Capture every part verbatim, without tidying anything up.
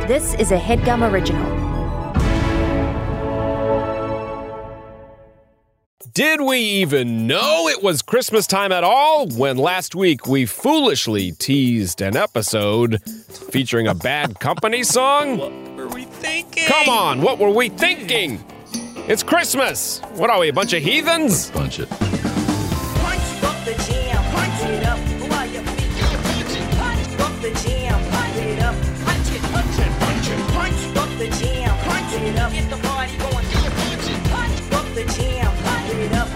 This is a HeadGum original. Did we even know it was Christmas time at all when last week we foolishly teased an episode featuring a Bad Company song? What were we thinking? Come on, what were we thinking? It's Christmas. What are we, a bunch of heathens? Bunch it. Punch up the jam, punch it up while you punch up the jam, punch it up, punch it, punch it, punch it, punch up the jam, punch it up, get the party going, punch it, punch up the jam, punch it up,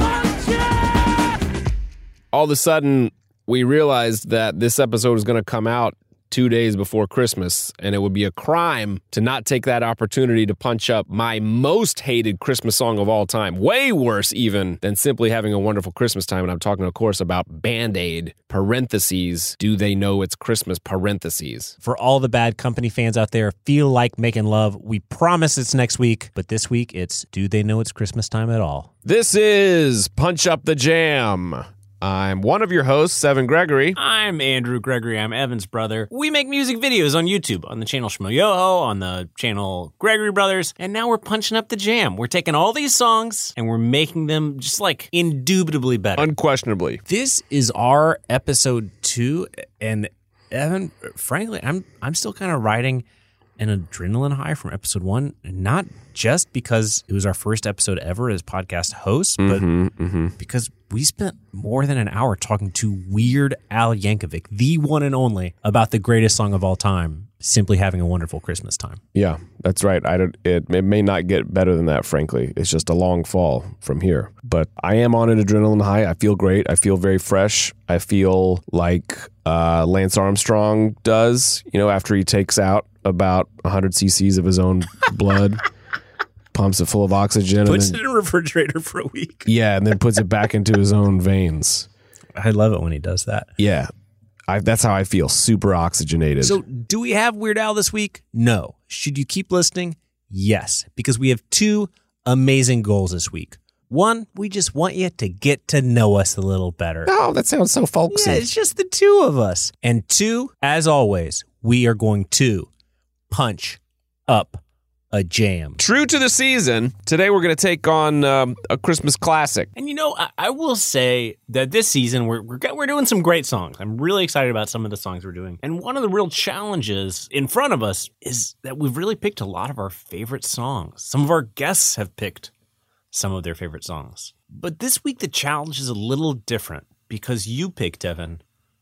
punch it. All of a sudden, we realized that this episode was going to come out two days before Christmas, and it would be a crime to not take that opportunity to punch up my most hated Christmas song of all time. Way worse even than simply having a wonderful Christmas time. And I'm talking, of course, about Band-Aid, parentheses, do they know it's Christmas, parentheses. For all the Bad Company fans out there, feel like making love. We promise it's next week, but this week it's Do They Know It's Christmas Time at All? This is Punch Up the Jam. I'm one of your hosts, Evan Gregory. I'm Andrew Gregory. I'm Evan's brother. We make music videos on YouTube, on the channel Shmoyoho, on the channel Gregory Brothers, and now we're punching up the jam. We're taking all these songs and we're making them just like indubitably better. Unquestionably. This is our episode two, and Evan, frankly, I'm I'm still kind of riding an adrenaline high from episode one, not just because it was our first episode ever as podcast hosts, but mm-hmm, mm-hmm. because we spent more than an hour talking to Weird Al Yankovic, the one and only, about the greatest song of all time, Simply Having a Wonderful Christmas Time. Yeah, that's right. I don't, it, it may not get better than that, frankly. It's just a long fall from here. But I am on an adrenaline high. I feel great. I feel very fresh. I feel like uh, Lance Armstrong does, you know, after he takes out about one hundred cc's of his own blood, pumps it full of oxygen. Puts and then, it in a refrigerator for a week. Yeah, and then puts it back into his own veins. I love it when he does that. Yeah, I, that's how I feel, super oxygenated. So do we have Weird Al this week? No. Should you keep listening? Yes, because we have two amazing goals this week. One, we just want you to get to know us a little better. Oh, that sounds so folksy. Yeah, it's just the two of us. And two, as always, we are going to punch up a jam. True to the season, today we're going to take on um, a Christmas classic. And you know, I, I will say that this season we're, we're we're doing some great songs. I'm really excited about some of the songs we're doing. And one of the real challenges in front of us is that we've really picked a lot of our favorite songs. Some of our guests have picked some of their favorite songs. But this week the challenge is a little different because you picked, Evan,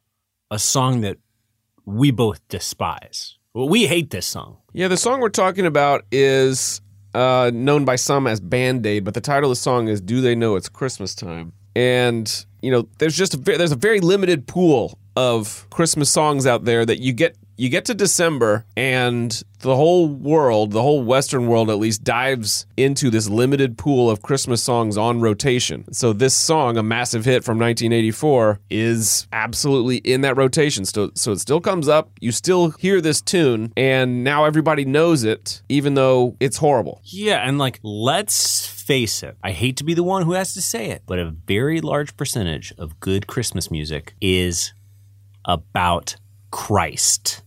a song that we both despise. Well, we hate this song. Yeah, the song we're talking about is uh, known by some as Band-Aid, but the title of the song is Do They Know It's Christmas Time? And, you know, there's just a, there's a very limited pool of Christmas songs out there that you get you get to December and the whole world, the whole Western world at least, dives into this limited pool of Christmas songs on rotation. So this song, a massive hit from nineteen eighty-four, is absolutely in that rotation. So, so it still comes up, you still hear this tune, and now everybody knows it, even though it's horrible. Yeah, and like, let's face it, I hate to be the one who has to say it, but a very large percentage of good Christmas music is about Christ.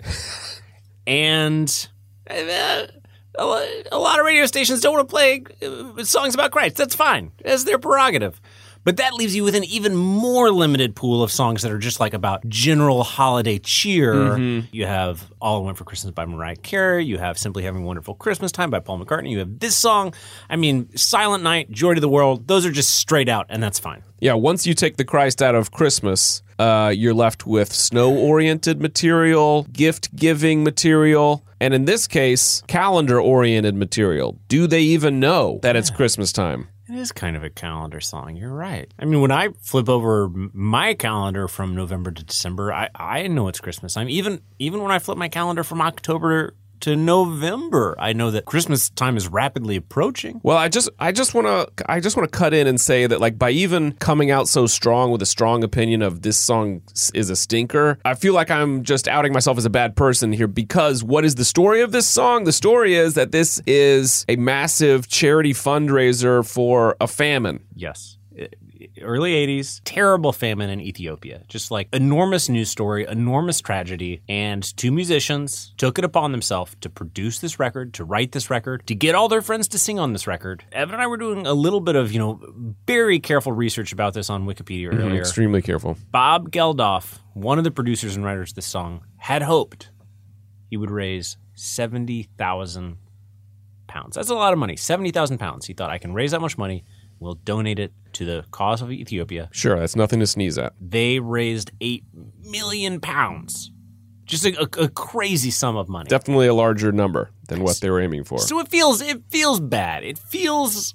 And uh, a lot of radio stations don't want to play uh, songs about Christ. That's fine. That's their prerogative. But that leaves you with an even more limited pool of songs that are just like about general holiday cheer. Mm-hmm. You have All I Want for Christmas by Mariah Carey. You have Simply Having a Wonderful Christmas Time by Paul McCartney. You have this song. I mean, Silent Night, Joy to the World. Those are just straight out, and that's fine. Yeah, once you take the Christ out of Christmas, uh, you're left with snow-oriented material, gift-giving material, and in this case, calendar-oriented material. Do they even know that it's Christmas time? It is kind of a calendar song. You're right. I mean, when I flip over my calendar from November to December, I, I know it's Christmas time. Even even when I flip my calendar from October to November, I know that Christmas time is rapidly approaching. Well, I just I just want to I just want to cut in and say that, like, by even coming out so strong with a strong opinion of this song is a stinker, I feel like I'm just outing myself as a bad person here, because what is the story of this song? The story is that this is a massive charity fundraiser for a famine. Yes. It, early eighties, terrible famine in Ethiopia. Just like enormous news story, enormous tragedy. And two musicians took it upon themselves to produce this record, to write this record, to get all their friends to sing on this record. Evan and I were doing a little bit of, you know, very careful research about this on Wikipedia Mm-hmm, earlier. extremely careful. Bob Geldof, one of the producers and writers of this song, had hoped he would raise seventy thousand pounds. That's a lot of money. seventy thousand pounds. He thought, I can raise that much money. We'll donate it to the cause of Ethiopia. Sure, that's nothing to sneeze at. They raised eight million pounds. Just a, a, a crazy sum of money. Definitely a larger number than what they were aiming for. So it feels it feels bad. It feels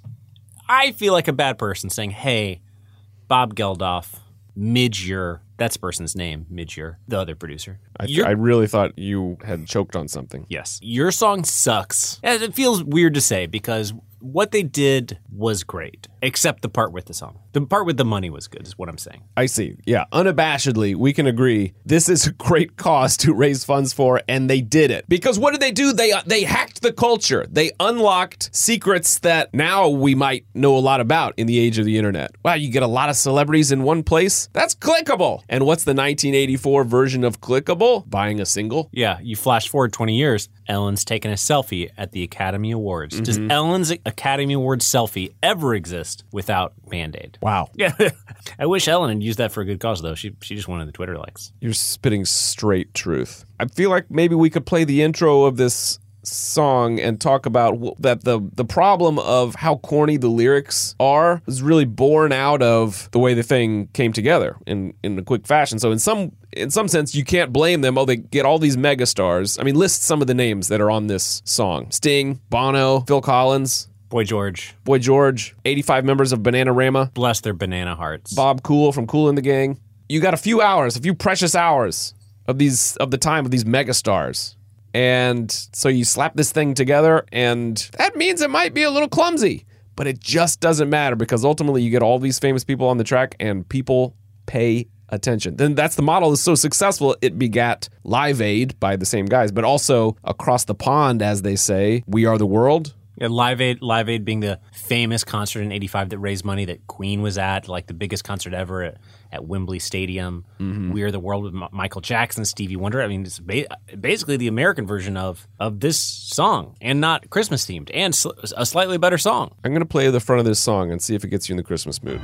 I feel like a bad person saying, hey, Bob Geldof, Midge-Ure, that's the person's name, Midge-Ure, the other producer. I, th- Your- I really thought you had choked on something. Yes. Your song sucks. Yeah, it feels weird to say because what they did was great, except the part with the song. The part with the money was good, is what I'm saying. I see. Yeah, unabashedly, we can agree this is a great cause to raise funds for, and they did it. Because what did they do? They uh, they hacked the culture. They unlocked secrets that now we might know a lot about in the age of the internet. Wow, you get a lot of celebrities in one place? That's clickable. And what's the nineteen eighty-four version of clickable? Buying a single? Yeah, you flash forward twenty years, Ellen's taking a selfie at the Academy Awards. Mm-hmm. Does Ellen's Academy Awards selfie ever exist without Band-Aid? Wow. Yeah. I wish Ellen had used that for a good cause, though. She she just wanted the Twitter likes. You're spitting straight truth. I feel like maybe we could play the intro of this song and talk about w- that the the problem of how corny the lyrics are is really born out of the way the thing came together in in a quick fashion. So in some in some sense you can't blame them. Oh, they get all these megastars. I mean, list some of the names that are on this song: Sting, Bono, Phil Collins, Boy George, Boy George, eighty-five members of Bananarama, bless their banana hearts. Bob Cool from Kool and the Gang. You got a few hours, a few precious hours of these of the time of these megastars. And so you slap this thing together, and that means it might be a little clumsy, but it just doesn't matter because ultimately you get all these famous people on the track and people pay attention. Then that's the model is so successful, it begat Live Aid by the same guys, but also across the pond, as they say, We Are the World. Yeah, Live Aid, Live Aid being the famous concert in eighty-five that raised money that Queen was at, like the biggest concert ever at, at Wembley Stadium. Mm-hmm. We Are the World with M- Michael Jackson, Stevie Wonder. I mean, it's ba- basically the American version of of this song, and not Christmas themed, and sl- a slightly better song. I'm going to play the front of this song and see if it gets you in the Christmas mood.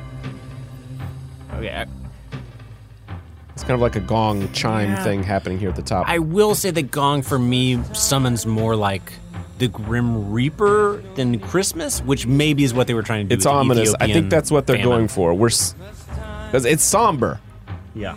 Okay, I, It's kind of like a gong chime Yeah. thing happening here at the top. I will say the gong for me summons more like the Grim Reaper than Christmas, which maybe is what they were trying to do. It's with the ominous. I think Ethiopian that's what they're famine. going for. We're because it's somber. Yeah.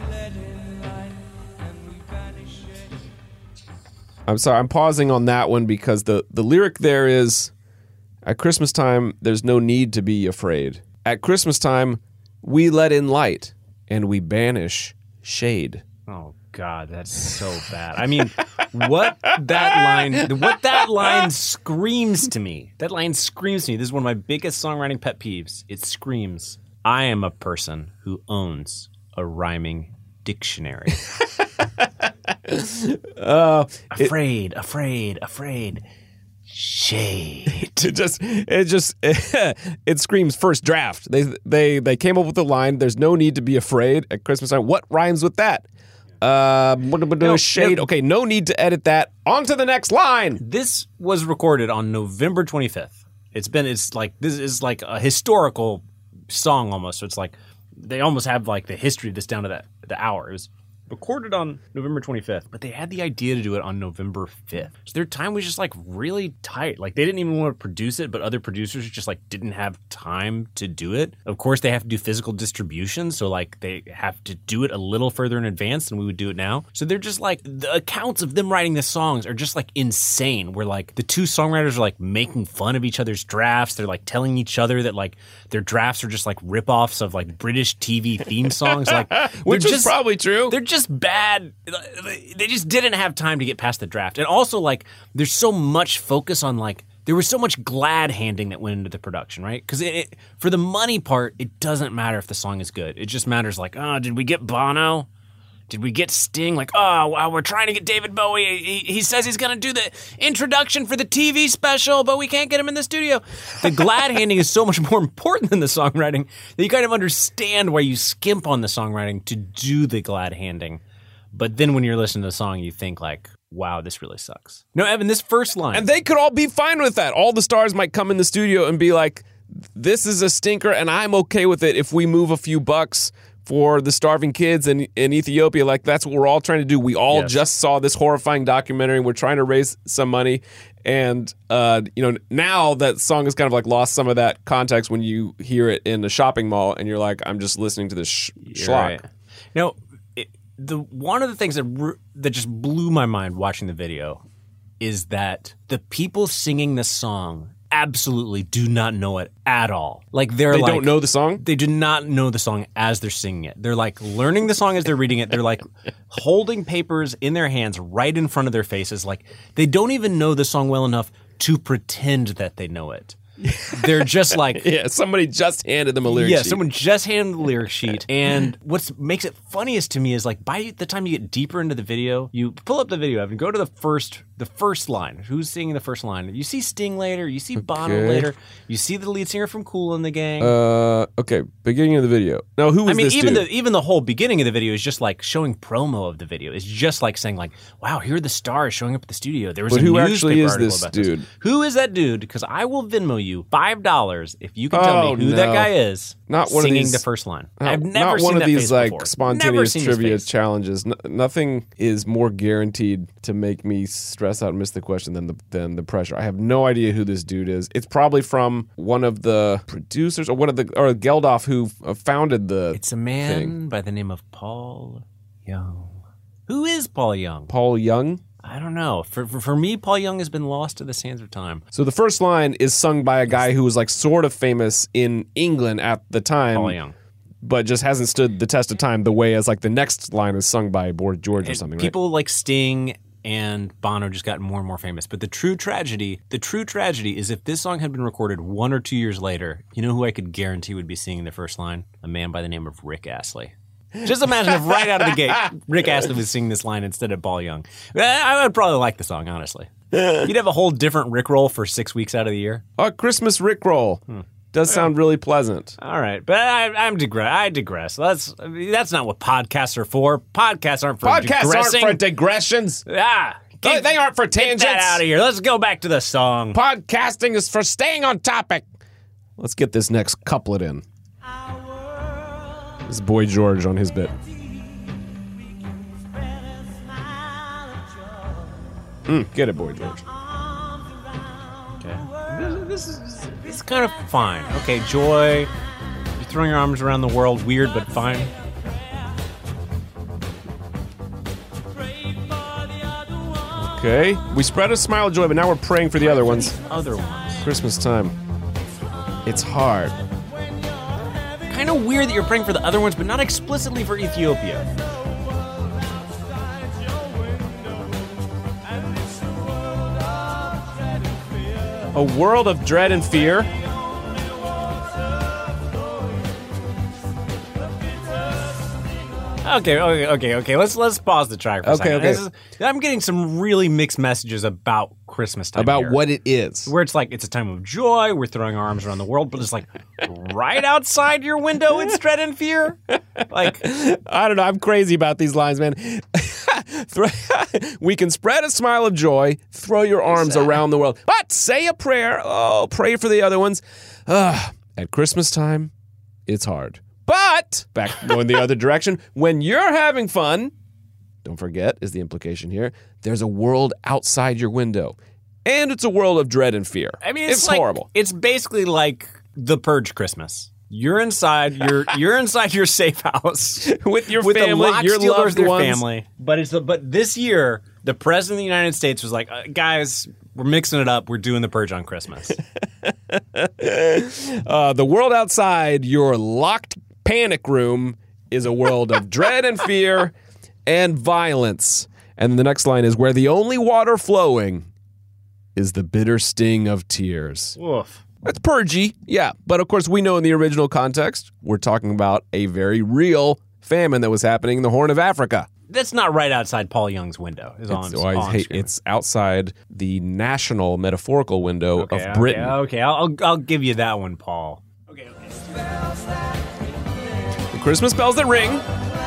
I'm sorry. I'm pausing on that one because the the lyric there is, at Christmas time, there's no need to be afraid. At Christmas time, we let in light and we banish shade. Oh God, that's so bad. I mean, what that line, what that line screams to me. That line screams to me. This is one of my biggest songwriting pet peeves. It screams, I am a person who owns a rhyming dictionary. Uh, afraid, afraid, afraid. Shade. it just it just it screams first draft. They they they came up with the line. There's no need to be afraid at Christmas time. What rhymes with that? Uh, No, shade. no. Okay, no need to edit that. On to the next line. This was recorded on November twenty-fifth. It's been, it's like, this is like a historical song almost. So it's like, they almost have like the history of this down to that, the hour. It was recorded on November twenty-fifth, but they had the idea to do it on November fifth. So their time was just like really tight. Like they didn't even want to produce it, but other producers just like didn't have time to do it. Of course, they have to do physical distribution. So like they have to do it a little further in advance than we would do it now. So they're just like, the accounts of them writing the songs are just like insane. Where like the two songwriters are like making fun of each other's drafts. They're like telling each other that like their drafts are just like ripoffs of like British T V theme songs. Like Which they're is just, probably true. They're just bad. They just didn't have time to get past the draft. And also, like, there's so much focus on, like, there was so much glad handing that went into the production, right? Because it, it, for the money part, it doesn't matter if the song is good. It just matters, like, oh, did we get Bono? Did we get Sting? Like, oh, wow, we're trying to get David Bowie. He, he says he's going to do the introduction for the T V special, but we can't get him in the studio. The glad handing is so much more important than the songwriting that you kind of understand why you skimp on the songwriting to do the glad handing. But then when you're listening to the song, you think like, wow, this really sucks. No, Evan, this first line. And they could all be fine with that. All the stars might come in the studio and be like, this is a stinker, and I'm okay with it if we move a few bucks for the starving kids in, in Ethiopia. Like, that's what we're all trying to do. We all Yes. just saw this horrifying documentary. We're trying to raise some money. And, uh, you know, now that song has kind of like lost some of that context when you hear it in the shopping mall and you're like, I'm just listening to this sh- You're schlock. right. You know, it, the one of the things that re- that just blew my mind watching the video is that the people singing this song absolutely do not know it at all. Like they're They like, don't know the song? They do not know the song as they're singing it. They're like learning the song as they're reading it. They're like holding papers in their hands right in front of their faces. Like they don't even know the song well enough to pretend that they know it. They're just like, Yeah, somebody just handed them a lyric yeah, sheet. someone just handed the lyric sheet. And what makes it funniest to me is like by the time you get deeper into the video, you pull up the video Evan, go to the first the first line. Who's singing the first line? You see Sting later, you see Bono Okay. later, you see the lead singer from Kool and the Gang. Uh, okay, beginning of the video. Now, who was I mean, this even dude? the even the whole beginning of the video is just like showing promo of the video. It's just like saying like, "Wow, here are the stars showing up at the studio." There was But a who newspaper actually is article this about dude? Who is that dude? Because I will Venmo you five dollars if you can tell Oh, me who no. that guy is. Not one of singing these- the first line. Not- I've never not seen one of that these face like before. Never spontaneous seen his trivia face. challenges. N- nothing is more guaranteed to make me stress out and miss the question than the than the pressure. I have no idea who this dude is. It's probably from one of the producers or one of the or Geldof who uh, founded the. It's a man thing. by the name of Paul Young. Who is Paul Young? Paul Young. I don't know. For, for for me, Paul Young has been lost to the sands of time. So the first line is sung by a guy who was like sort of famous in England at the time, Paul Young. but just hasn't stood the test of time the way as like the next line is sung by Boy George or something. People like Sting and Bono just got more and more famous. But the true tragedy, the true tragedy is if this song had been recorded one or two years later, you know who I could guarantee would be singing the first line? A man by the name of Rick Astley. Just imagine if right out of the gate, Rick Astley was singing this line instead of Paul Young. I would probably like the song, honestly. You'd have a whole different Rickroll for six weeks out of the year. right? Oh, Christmas Rickroll. Hmm. Does sound really pleasant. All right, but I, I'm digress. I digress. That's that's not what podcasts are for. Podcasts aren't for Podcasts digressing. aren't for digressions. ah, They, get, they aren't for get tangents. that out of here. Let's go back to the song. Podcasting is for staying on topic. Let's get this next couplet in. This is Boy George on his bit. Mm, get it, Boy George. Okay. This, this is this is kind of fine. Okay, joy. You're throwing your arms around the world. Weird, but fine. Okay. We spread a smile of joy, but now we're praying for the other ones. Other ones. Christmas time. It's hard. Kind of weird that you're praying for the other ones, but not explicitly for Ethiopia. A world of dread and fear. Okay, okay, okay, okay. Let's let's pause the track for a Okay, second. okay. This is- I'm getting some really mixed messages about Christmas time. About here. what it is. Where it's like it's a time of joy, we're throwing our arms around the world, but it's like right outside your window, it's dread and fear. Like, I don't know. I'm crazy about these lines, man. Throw- we can spread a smile of joy, throw your arms around the world, but say a prayer. Oh, pray for the other ones. Uh, at Christmas time, it's hard. But, back going the other direction, when you're having fun, don't forget, is the implication here, there's a world outside your window. And it's a world of dread and fear. I mean, it's, it's like, horrible. It's basically like the Purge Christmas. You're inside. You're you're inside your safe house With your with family, the lock your stealers, loved their ones. family. But it's the, but this year, the president of the United States was like, uh, guys, we're mixing it up. We're doing the Purge on Christmas. Uh, the world outside your locked panic room is a world of dread and fear and violence. And the next line is where the only water flowing is the bitter sting of tears. Woof. That's purgy, yeah. But of course, we know in the original context, we're talking about a very real famine that was happening in the Horn of Africa. that's not right outside Paul Young's window. Is all I'm, It's, all I'm hey, screaming. it's outside the national metaphorical window okay, of Britain. Okay, okay. I'll, I'll I'll give you that one, Paul. Okay, okay. The Christmas bells that ring.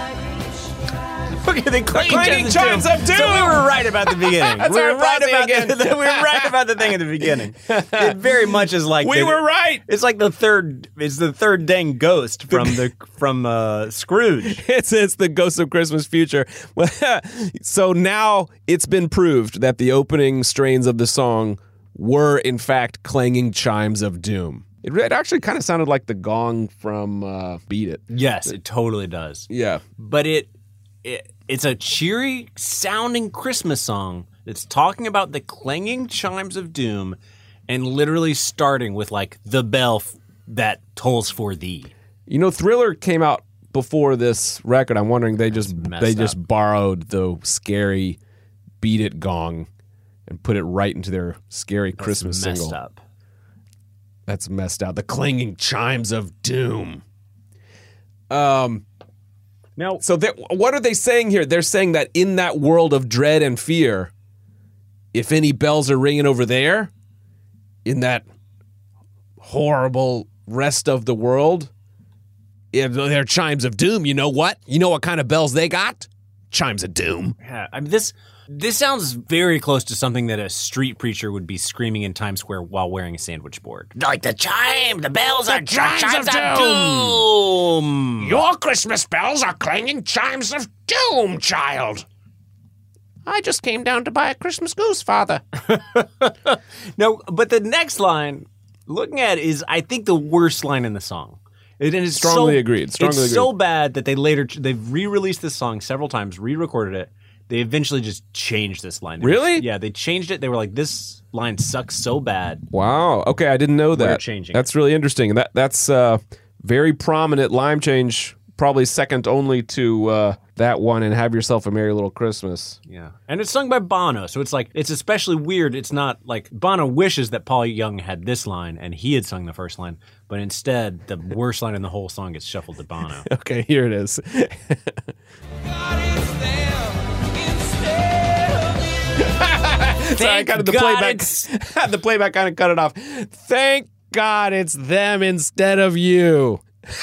Okay, they Clanging chimes of doom. So we were right about the beginning. That's we were our right prophecy about again. the, we were right about the thing at the beginning. It very much is like We the- were right. It's like the third. It's the third dang ghost from the from uh, Scrooge. It's it's the Ghost of Christmas Future. So now it's been proved that the opening strains of the song were in fact clanging chimes of doom. It, it actually kind of sounded like the gong from uh, Beat It. Yes, it totally does. Yeah. But it, it it's a cheery sounding Christmas song that's talking about the clanging chimes of doom, and literally starting with like the bell f- that tolls for thee. You know, Thriller came out before this record. I'm wondering they just messed they just up. borrowed the scary Beat It gong and put it right into their scary Christmas Messed single. up. That's messed out. The clanging chimes of doom. Um. Now, So they- what are they saying here? They're saying that in that world of dread and fear, if any bells are ringing over there, in that horrible rest of the world, if they're chimes of doom, you know what? You know what kind of bells they got? Chimes of doom. yeah, I mean this. This sounds very close to something that a street preacher would be screaming in Times Square while wearing a sandwich board. Like the chime, the bells are chimes of doom. Your Christmas bells are clanging chimes of doom, child. I just came down to buy a Christmas goose, Father. No, but the next line, looking at it, is I think the worst line in the song. It is Strongly so, agreed, strongly it's agreed. so bad that they later they've re-released this song several times, re-recorded it. They eventually just changed this line. They Really? just- yeah, they changed it. They were like, this line sucks so bad. Wow. Okay, I didn't know that. We're changing That's really interesting. That that's uh, very prominent line change. Probably second only to uh, that one and Have Yourself a Merry Little Christmas. Yeah. And it's sung by Bono, so it's like it's especially weird. It's not like Bono wishes that Paul Young had this line and he had sung the first line, but instead the worst line in the whole song gets shuffled to Bono. Okay, here it is. Sorry, I kind of the God playback. it's- the playback kind of cut it off. Thank God it's them instead of you.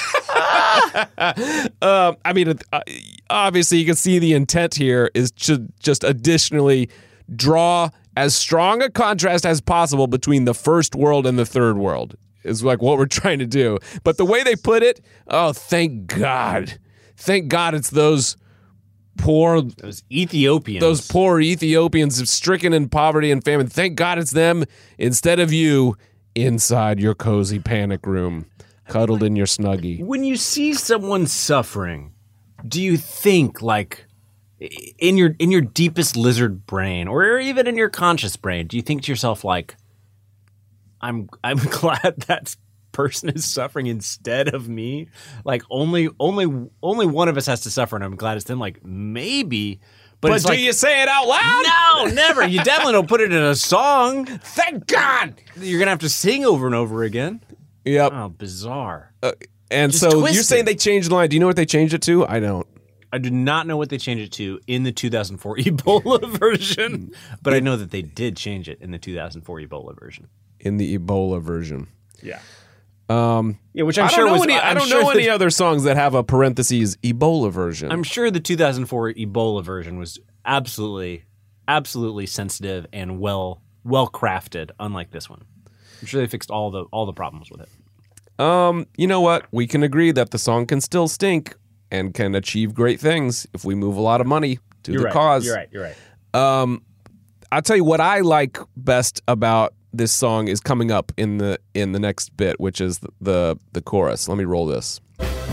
um, I mean, uh, obviously, you can see the intent here is to just additionally draw as strong a contrast as possible between the first world and the third world. Is like what we're trying to do. But the way they put it, oh, thank God, thank God it's those poor. Those Ethiopians. Those poor Ethiopians stricken in poverty and famine. Thank God it's them instead of you inside your cozy panic room, cuddled in your Snuggie. When you see someone suffering, do you think like in your in your deepest lizard brain or even in your conscious brain, do you think to yourself like I'm I'm glad that person is suffering instead of me? Like only only only one of us has to suffer and I'm glad it's them. Like maybe But, But it's do like, you say it out loud? no, never. You definitely don't put it in a song. Thank God. You're gonna have to sing over and over again. Yep. Oh, bizarre. Uh, and Just so you're twisted. saying they changed the line. Do you know what they changed it to? I don't. I do not know what they changed it to in the two thousand four Ebola version, but I know that they did change it in the two thousand four Ebola version. In the Ebola version. Yeah. Um, yeah, which I'm I sure don't know was. any, I I'm don't sure know the- any other songs that have a parentheses Ebola version. I'm sure the two thousand four Ebola version was absolutely, absolutely sensitive and well, well crafted. Unlike this one, I'm sure they fixed all the all the problems with it. Um, you know what? We can agree that the song can still stink and can achieve great things if we move a lot of money to the cause. You're right. You're right. I'll tell you what I like best about this song is coming up in the in the next bit, which is the the, the chorus. Let me roll this.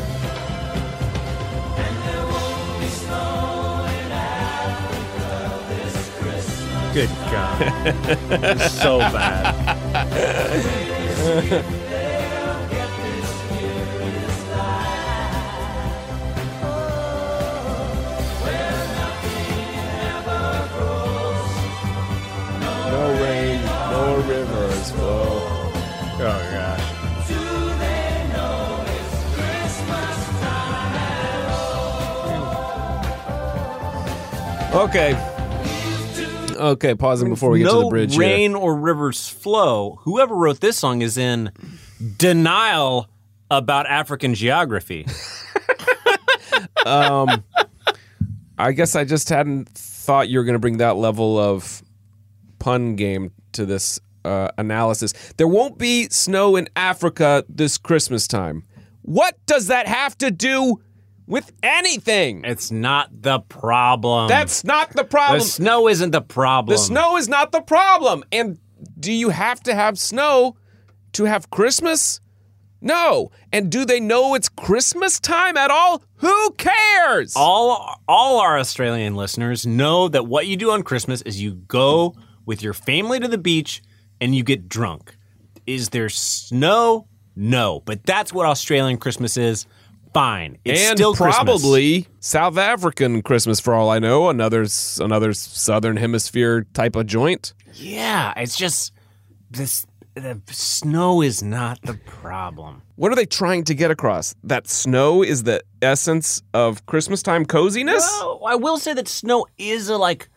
Good God. It's so bad. No rain, no rivers flow. Oh, gosh. Okay. Okay, pausing before we get no to the bridge here. rain or rivers flow. Whoever wrote this song is in denial about African geography. um, I guess I just hadn't thought you were going to bring that level of pun game to this uh, analysis. There won't be snow in Africa this Christmas time. What does that have to do with anything? It's not the problem. That's not the problem. The snow isn't the problem. The snow is not the problem. And do you have to have snow to have Christmas? No. And do they know it's Christmas time at all? Who cares? All all our Australian listeners know that what you do on Christmas is you go with your family to the beach and you get drunk. Is there snow? No. But that's what Australian Christmas is. Fine. It's and still Christmas. probably South African Christmas for all I know. Another another Southern Hemisphere type of joint. Yeah, it's just this. The snow is not the problem. What are they trying to get across? That snow is the essence of Christmas time coziness? Well, I will say that snow is a like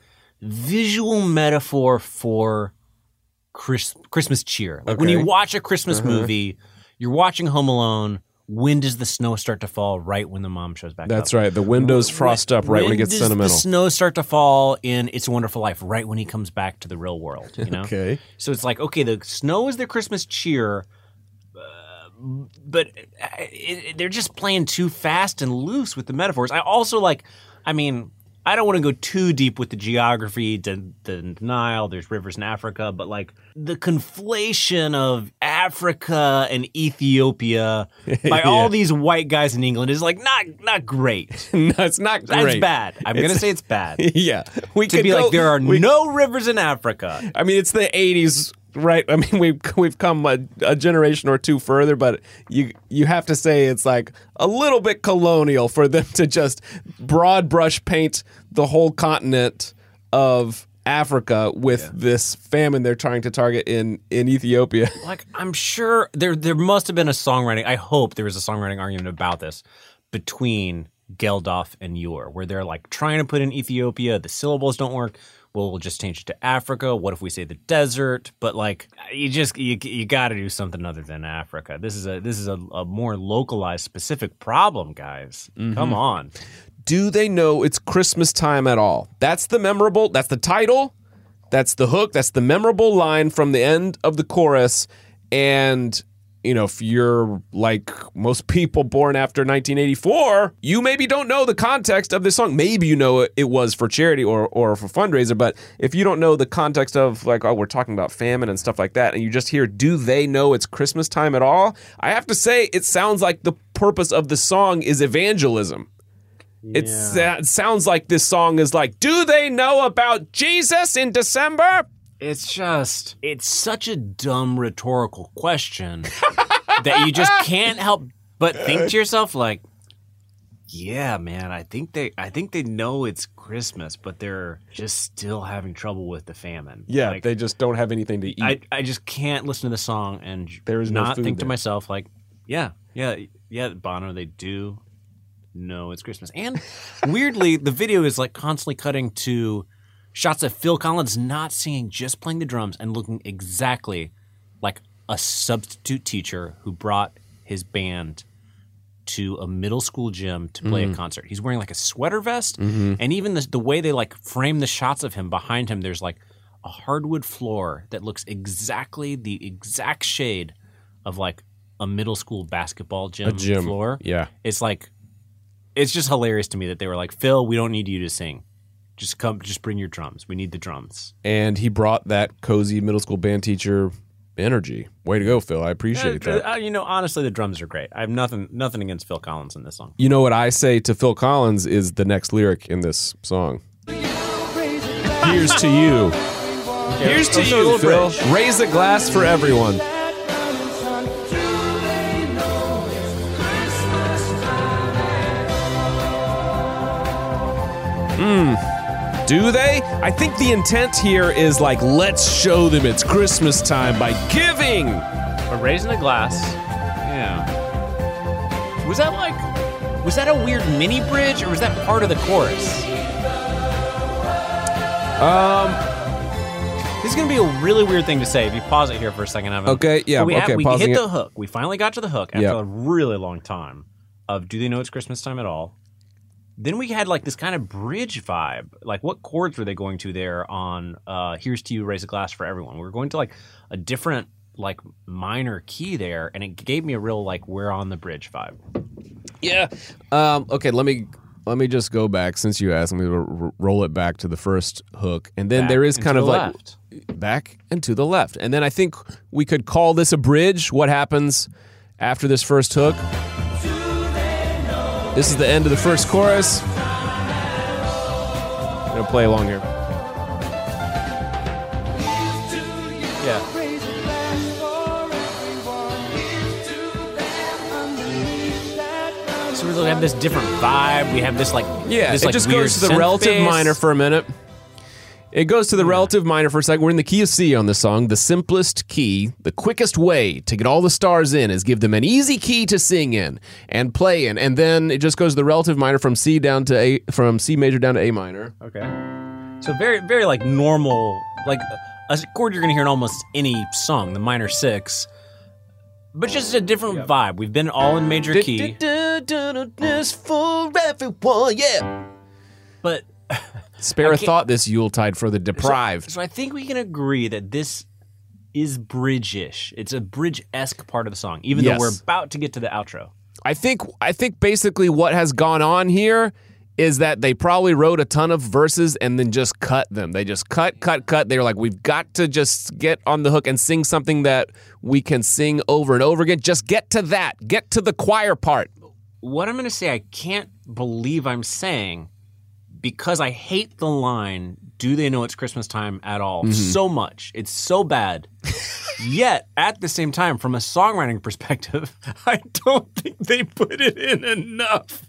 visual metaphor for Chris, Christmas cheer. Like Okay. when you watch a Christmas Uh-huh. movie, you're watching Home Alone. When does the snow start to fall? Right when the mom shows back That's up. right. The windows frost up right when it gets does sentimental. the snow start to fall in It's a Wonderful Life? Right when he comes back to the real world, you know? Okay. So it's like, okay, the snow is the Christmas cheer, uh, but it, it, they're just playing too fast and loose with the metaphors. I also like, I mean, I don't want to go too deep with the geography, the, the Nile, there's rivers in Africa, but like the conflation of Africa and Ethiopia by Yeah. all these white guys in England is like not not great. No, it's not That's great. bad. I'm going to say it's bad. Yeah. We To could be go- like, there are we- no rivers in Africa. I mean, it's the eighties, right? I mean, we've we've come a, a generation or two further, but you you have to say it's like a little bit colonial for them to just broad brush paint the whole continent of Africa with this famine they're trying to target in, in Ethiopia. Like, I'm sure there there must have been a songwriting, I hope there was a songwriting argument about this between Geldof and Ure, where they're like trying to put in Ethiopia, the syllables don't work. Well, we'll just change it to Africa. What if we say the desert? But like, you just you you got to do something other than Africa. This is a this is a, a more localized, specific problem, guys. Come on. Do they know it's Christmas time at all? That's the memorable, that's the title, that's the hook, that's the memorable line from the end of the chorus. And, you know, if you're like most people born after nineteen eighty-four, you maybe don't know the context of this song. Maybe you know it was for charity or, or for fundraiser, but if you don't know the context of like, oh, we're talking about famine and stuff like that, and you just hear, do they know it's Christmas time at all? I have to say, it sounds like the purpose of the song is evangelism. It's, uh, it sounds like this song is like, do they know about Jesus in December? It's just, it's such a dumb rhetorical question that you just can't help but think to yourself, like, yeah, man, I think they, I think they know it's Christmas, but they're just still having trouble with the famine. Yeah, Like, they just don't have anything to eat. I, I just can't listen to the song and There is no not food think to there. myself, like, yeah, yeah, yeah, Bono, they do know it's Christmas. And weirdly, the video is like constantly cutting to shots of Phil Collins not singing, just playing the drums and looking exactly like a substitute teacher who brought his band to a middle school gym to play Mm-hmm. a concert. He's wearing like a sweater vest, and even the, the way they like frame the shots of him behind him, there's like a hardwood floor that looks exactly the exact shade of like a middle school basketball gym, gym, floor. yeah. It's like, it's just hilarious to me that they were like, Phil, we don't need you to sing. Just come, just bring your drums. We need the drums. And he brought that cozy middle school band teacher energy. Way to go, Phil. I appreciate Uh, that. uh, you know, honestly, the drums are great. I have nothing, nothing against Phil Collins in this song. You know what I say to Phil Collins is the next lyric in this song. Here's to you. Here's to let's do a you, little Phil. bridge. Raise a glass for everyone. Hmm. Do they? I think the intent here is like, let's show them it's Christmas time by giving. But raising a glass, yeah. Was that like, was that a weird mini bridge, or was that part of the chorus? Um. This is going to be a really weird thing to say if you pause it here for a second, Evan. Okay, yeah, But we, okay, have, we pausing hit it. the hook. We finally got to the hook after Yeah. a really long time of Do They Know It's Christmas Time at All? Then we had like this kind of bridge vibe. Like what chords were they going to there on uh, Here's to You, Raise a Glass for Everyone? We were going to like a different like minor key there, and it gave me a real like we're on the bridge vibe. Yeah. Um, okay, let me let me just go back since you asked me to r- roll it back to the first hook, and then Back there is and kind to of the like left. back and to the left, and then I think we could call this a bridge. What happens after this first hook? This is the end of the first chorus. I'm gonna play along here. Yeah. So we have this different vibe. We have this like Yeah, this, it like, just weird goes to the synth relative bass. minor for a minute. It goes to the relative minor for a second. We're in the key of C on this song. The simplest key, the quickest way to get all the stars in is give them an easy key to sing in and play in, and then it just goes to the relative minor from C down to A, from C major down to A minor. Okay. So very, very like normal, like a chord you're gonna hear in almost any song, the minor six, but just a different vibe. We've been all in major key, This for everyone, yeah. but Spare a can't- thought this Yuletide for the deprived. so I think we can agree that this is bridge-ish. It's a bridge-esque part of the song, even Yes. though we're about to get to the outro. I think I think basically what has gone on here is that they probably wrote a ton of verses and then just cut them. They just cut, cut, cut. They were like, we've got to just get on the hook and sing something that we can sing over and over again. Just get to that. Get to the choir part. What I'm gonna say, I can't believe I'm saying, because I hate the line, do they know it's Christmas time at all, Mm-hmm. so much. It's so bad. Yet, at the same time, from a songwriting perspective, I don't think they put it in enough.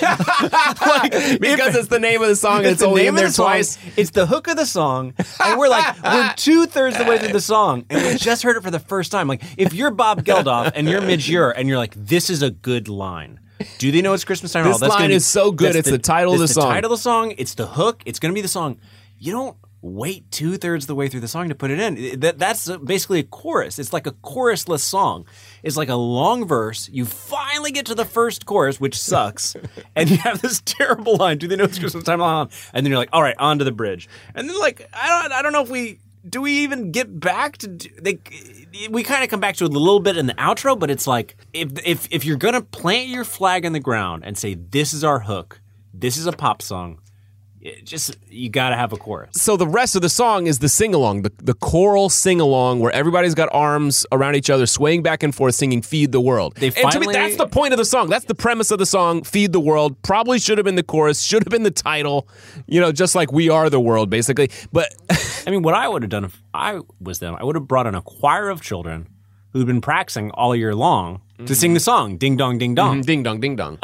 Like, Because if- it's the name of the song and it's, the only name in of there the song, twice. It's the hook of the song, and we're like we're two thirds the way through the song, and we just heard it for the first time. Like if you're Bob Geldof and you're Midge Ure, and you're like, this is a good line. Do they know it's Christmas time? at This all? That's line gonna be- is so good. that's It's the title of it's the song. title of the song. It's the hook. It's going to be the song. You don't wait two thirds of the way through the song to put it in. That, that's basically a chorus. It's like a chorusless song. It's like a long verse. You finally get to the first chorus, which sucks, and you have this terrible line. Do they know it's Christmas time? And then you're like, all right, on to the bridge. And then like, I don't, I don't know if we do we even get back to do, they. We kind of come back to it a little bit in the outro, but it's like if if if you're gonna plant your flag in the ground and say this is our hook, this is a pop song, it just you got to have a chorus. So the rest of the song is the sing-along, the, the choral sing-along where everybody's got arms around each other, swaying back and forth, singing Feed the World. They and to me, finally- that's the point of the song. That's the premise of the song, Feed the World. Probably should have been the chorus, should have been the title, you know, just like We Are the World, basically. But I mean, what I would have done if I was them, I would have brought in a choir of children who'd been practicing all year long to sing the song, Ding Dong, Ding Dong. ding dong, ding dong.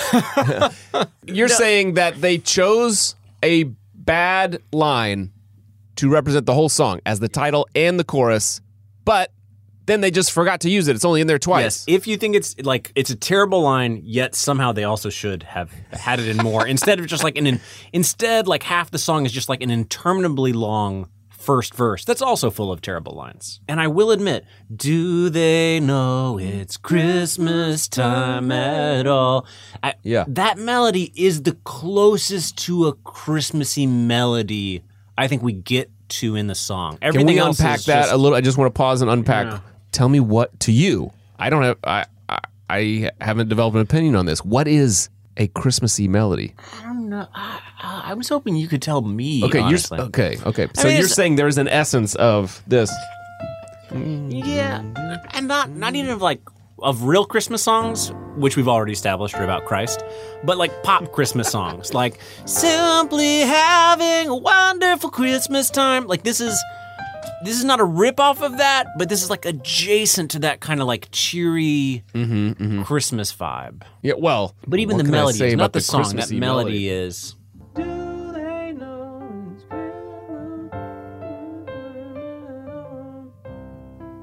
Uh, You're saying that they chose a bad line to represent the whole song as the title and the chorus, but then they just forgot to use it. It's only in there twice. Yes, if you think it's like it's a terrible line, yet somehow they also should have had it in more instead of just like an in, instead like half the song is just like an interminably long first verse that's also full of terrible lines. And I will admit, do they know it's Christmas time at all? I, Yeah. that melody is the closest to a Christmassy melody I think we get to in the song. Can Everything we else unpack is that just- a little? I just want to pause and unpack. Yeah. Tell me what to you. I don't have. I, I I haven't developed an opinion on this. What is a Christmassy melody? I don't know. I, I I was hoping you could tell me. Okay, honestly. you're okay. Okay, so mean, you're it's- saying there's an essence of this. Yeah, and not not even of like of real Christmas songs, which we've already established are about Christ, but like pop Christmas songs, like simply having a wonderful Christmas time. Like this is this is not a rip off of that, but this is like adjacent to that kind of like cheery Christmas vibe. Yeah, well, But even what the can I melody say is about not the, song. That Christmassy melody is. Do they know it's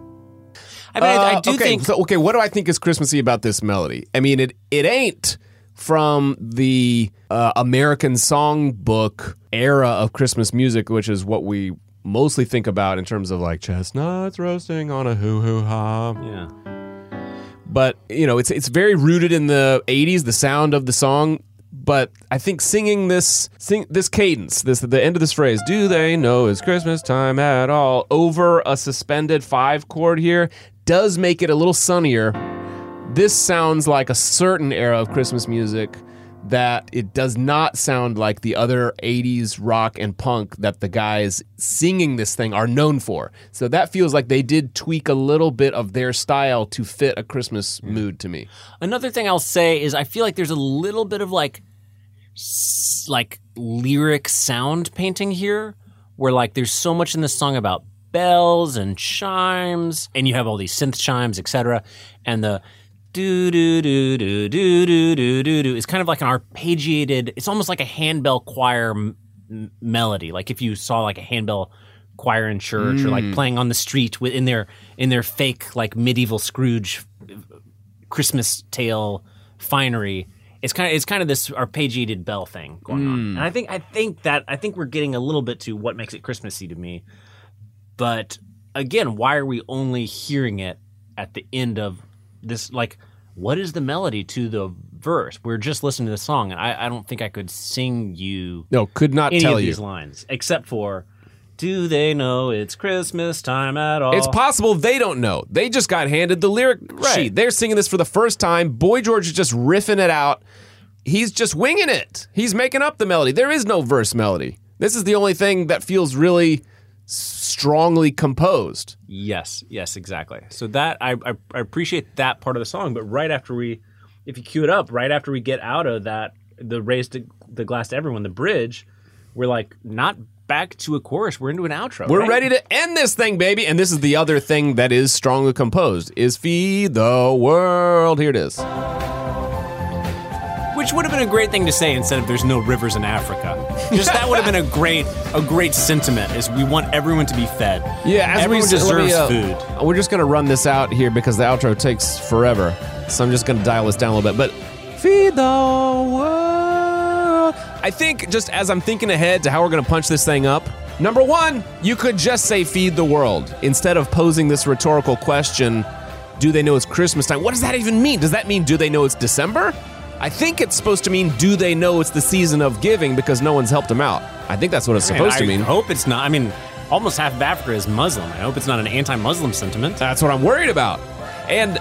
I mean, I, I Uh, do okay, think so okay, what do I think is Christmassy about this melody? I mean, it it ain't from the uh, American songbook era of Christmas music, which is what we mostly think about in terms of like chestnuts roasting on a hoo-hoo-ha. Yeah. But, you know, it's it's very rooted in the eighties, the sound of the song. But I think singing this sing, this cadence, this the end of this phrase, do they know it's Christmas time at all, over a suspended five chord here, does make it a little sunnier. This sounds like a certain era of Christmas music that it does not sound like the other eighties rock and punk that the guys singing this thing are known for. So that feels like they did tweak a little bit of their style to fit a Christmas mood to me. Another thing I'll say is I feel like there's a little bit of like s- like lyric sound painting here, where like there's so much in this song about bells and chimes, and you have all these synth chimes, et cetera, and the do do do do do do do do do. It's kind of like an arpeggiated. It's almost like a handbell choir m- m- melody. Like if you saw like a handbell choir in church, mm. or like playing on the street with in their in their fake like medieval Scrooge Christmas tale finery. It's kind of it's kind of this arpeggiated bell thing going mm. on. And I think I think that I think we're getting a little bit to what makes it Christmassy to me. But again, why are we only hearing it at the end of this? Like, what is the melody to the verse? We're just listening to the song, and I, I don't think I could sing you no, could not any tell of you these lines, except for, do they know it's Christmas time at all? It's possible they don't know. They just got handed the lyric Right. sheet. They're singing this for the first time. Boy George is just riffing it out. He's just winging it. He's making up the melody. There is no verse melody. This is the only thing that feels really strongly composed. Yes, yes, exactly. So that I, I I appreciate that part of the song, but right after we, if you cue it up, right after we get out of that, the raise to, the glass to everyone, the bridge, we're like not back to a chorus. We're into an outro. We're right? ready to end this thing, baby. And this is the other thing that is strongly composed, is Feed the World. Here it is. Which would have been a great thing to say instead of "There's no rivers in Africa." Just that would have been a great, a great sentiment. Is we want everyone to be fed. Yeah, as everyone we deserves let me, uh, food. We're just gonna run this out here because the outro takes forever. So I'm just gonna dial this down a little bit. But feed the world. I think just as I'm thinking ahead to how we're gonna punch this thing up. Number one, you could just say "feed the world" instead of posing this rhetorical question. Do they know it's Christmas time? What does that even mean? Does that mean do they know it's December? I think it's supposed to mean, do they know it's the season of giving because no one's helped them out? I think that's what it's supposed I to mean. I hope it's not. I mean, almost half of Africa is Muslim. I hope it's not an anti-Muslim sentiment. That's what I'm worried about. And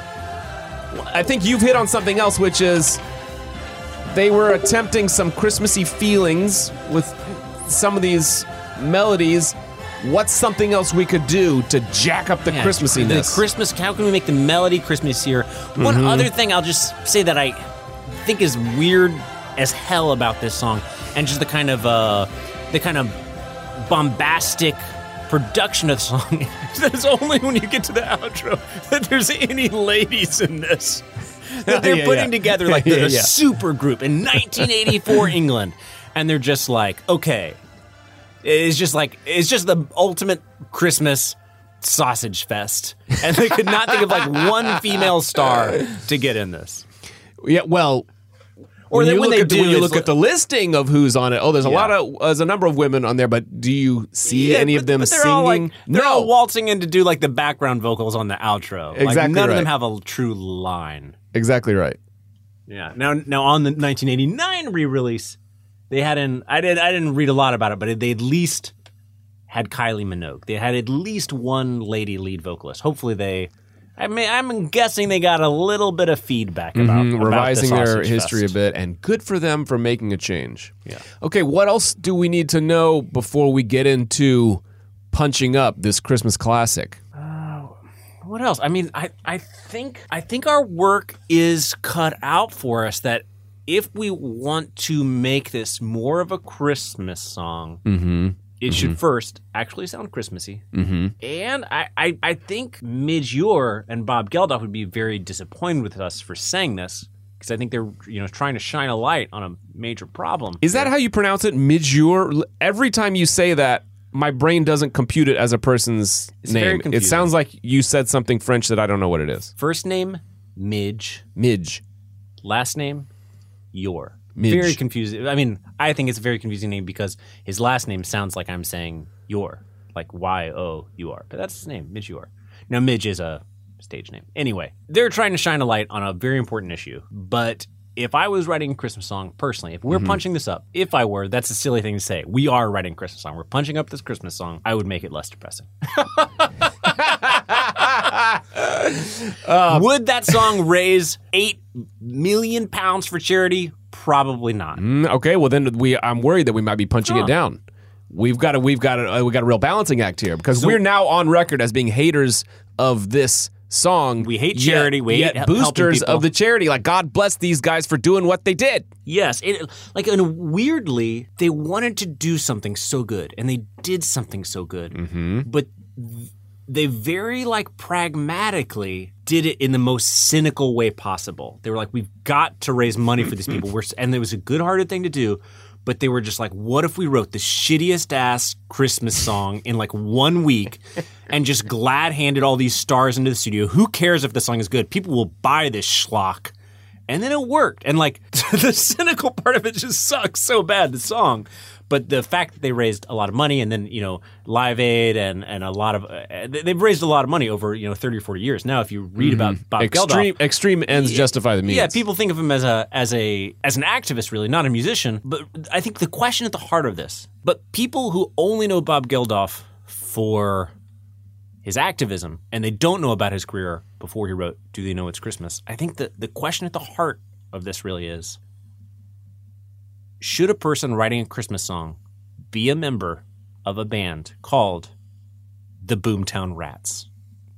I think you've hit on something else, which is they were attempting some Christmassy feelings with some of these melodies. What's something else we could do to jack up the Yeah, Christmassiness? The Christmas, how can we make the melody Christmassier? One Mm-hmm. other thing I'll just say that I think is weird as hell about this song, and just the kind of uh, the kind of bombastic production of the song, is that it's only when you get to the outro that there's any ladies in this. That they're Yeah, putting yeah. together like the Yeah, yeah. super group in nineteen eighty-four England, and they're just like, okay, it's just like it's just the ultimate Christmas sausage fest, and they could not think of like one female star to get in this. Yeah, well, Or when that you when look they at the, do, when you it's look like- at the listing of who's on it, oh, there's a Yeah. lot of there's a number of women on there, but do you see Yeah, any but- of them but they're singing? all like, they're no, all waltzing in to do like the background vocals on the outro. Like, Exactly none of right. them have a true line. exactly right. Yeah. Now, now on the nineteen eighty-nine re-release, they had an I did I didn't read a lot about it, but they at least had Kylie Minogue. They had at least one lady lead vocalist. Hopefully, they. I mean, I'm guessing they got a little bit of feedback about, Mhm, about revising the their Sausage history Fest. a bit, and good for them for making a change. Yeah. Okay, what else do we need to know before we get into punching up this Christmas classic? What else? I mean, I, I think I think our work is cut out for us. That if we want to make this more of a Christmas song, Mm-hmm. it should first actually sound Christmassy. Mm-hmm. And I, I, I think Midge Ure and Bob Geldof would be very disappointed with us for saying this, because I think they're you know trying to shine a light on a major problem. Is that how you pronounce it? Midjour? Every time you say that, my brain doesn't compute it as a person's It's very name. It confusing. sounds like you said something French that I don't know what it is. First name Midge, Midge. last name Yor. Midge. Very confusing. I mean, I think it's a very confusing name because his last name sounds like I'm saying Yor, like Y O U R. But that's his name, Midge Yor. Now, Midge is a stage name. Anyway, they're trying to shine a light on a very important issue. But if I was writing a Christmas song personally, if we're mm-hmm. punching this up, if I were, that's a silly thing to say. We are writing a Christmas song. We're punching up this Christmas song. I would make it less depressing. uh, would that song raise eight million pounds for charity? Probably not. Mm, okay, well then we. I'm worried that we might be punching huh. it down. We've got a we've got a we got a real balancing act here because so, we're now on record as being haters of this song. We hate charity. Yet, we yet hate boosters of the charity. Like, God bless these guys for doing what they did. Yes, it, like and weirdly, they wanted to do something so good, and they did something so good, mm-hmm. but they very like pragmatically did it in the most cynical way possible. They were like, we've got to raise money for these people. We're, and it was a good-hearted thing to do, but they were just like, what if we wrote the shittiest ass Christmas song in like one week and just glad-handed all these stars into the studio? Who cares if the song is good? People will buy this schlock. And then it worked. And like the cynical part of it just sucks so bad, the song. But the fact that they raised a lot of money and then, you know, Live Aid and, and a lot of uh, – they've raised a lot of money over, you know, thirty or forty years. Now, if you read mm-hmm. about Bob extreme, Geldof – Extreme ends yeah, justify the means. Yeah, people think of him as a as a as an activist, really, not a musician. But I think the question at the heart of this – but people who only know Bob Geldof for his activism and they don't know about his career before he wrote Do They Know It's Christmas, I think that the question at the heart of this really is, should a person writing a Christmas song be a member of a band called the Boomtown Rats?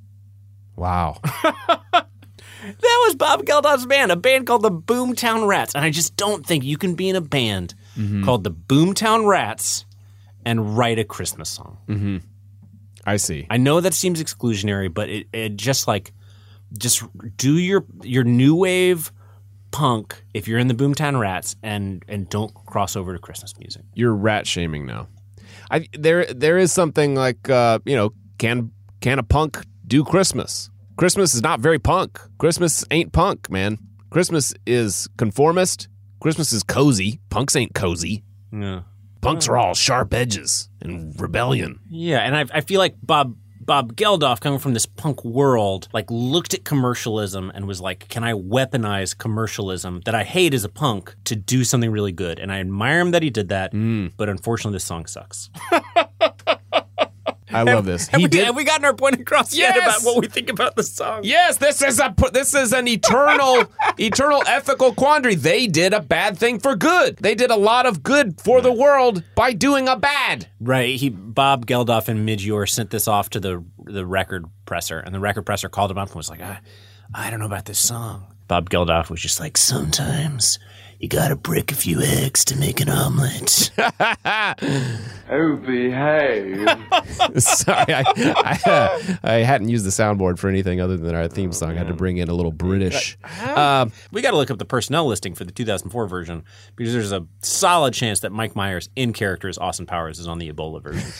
Wow. That was Bob Geldof's band, a band called the Boomtown Rats. And I just don't think you can be in a band mm-hmm. called the Boomtown Rats and write a Christmas song. Mm-hmm. I see. I know that seems exclusionary, but it, it just like, just do your your new wave punk if you're in the Boomtown Rats and and don't cross over to Christmas music. You're rat shaming now. I there there is something like uh, you know, can can a punk do Christmas? Christmas is not very punk. Christmas ain't punk, man. Christmas is conformist. Christmas is cozy. Punks ain't cozy. Yeah. Punks are all sharp edges and rebellion. Yeah, and I I feel like Bob Bob Geldof, coming from this punk world, like looked at commercialism and was like, can I weaponize commercialism that I hate as a punk to do something really good? And I admire him that he did that, mm. but unfortunately this song sucks. I love this. Have he we, did. Have we gotten our point across yes! yet about what we think about the song? Yes, this is a this is an eternal, eternal ethical quandary. They did a bad thing for good. They did a lot of good for the world by doing a bad. Right. He Bob Geldof and Midge Ure sent this off to the the record presser, and the record presser called him up and was like, I, I don't know about this song. Bob Geldof was just like, sometimes you gotta break a few eggs to make an omelet. Oh, behave. Sorry, I, I, uh, I hadn't used the soundboard for anything other than our theme song. I had to bring in a little British. Um, we got to look up the personnel listing for the two thousand four version because there's a solid chance that Mike Myers, in character as Austin Powers, is on the Ebola version.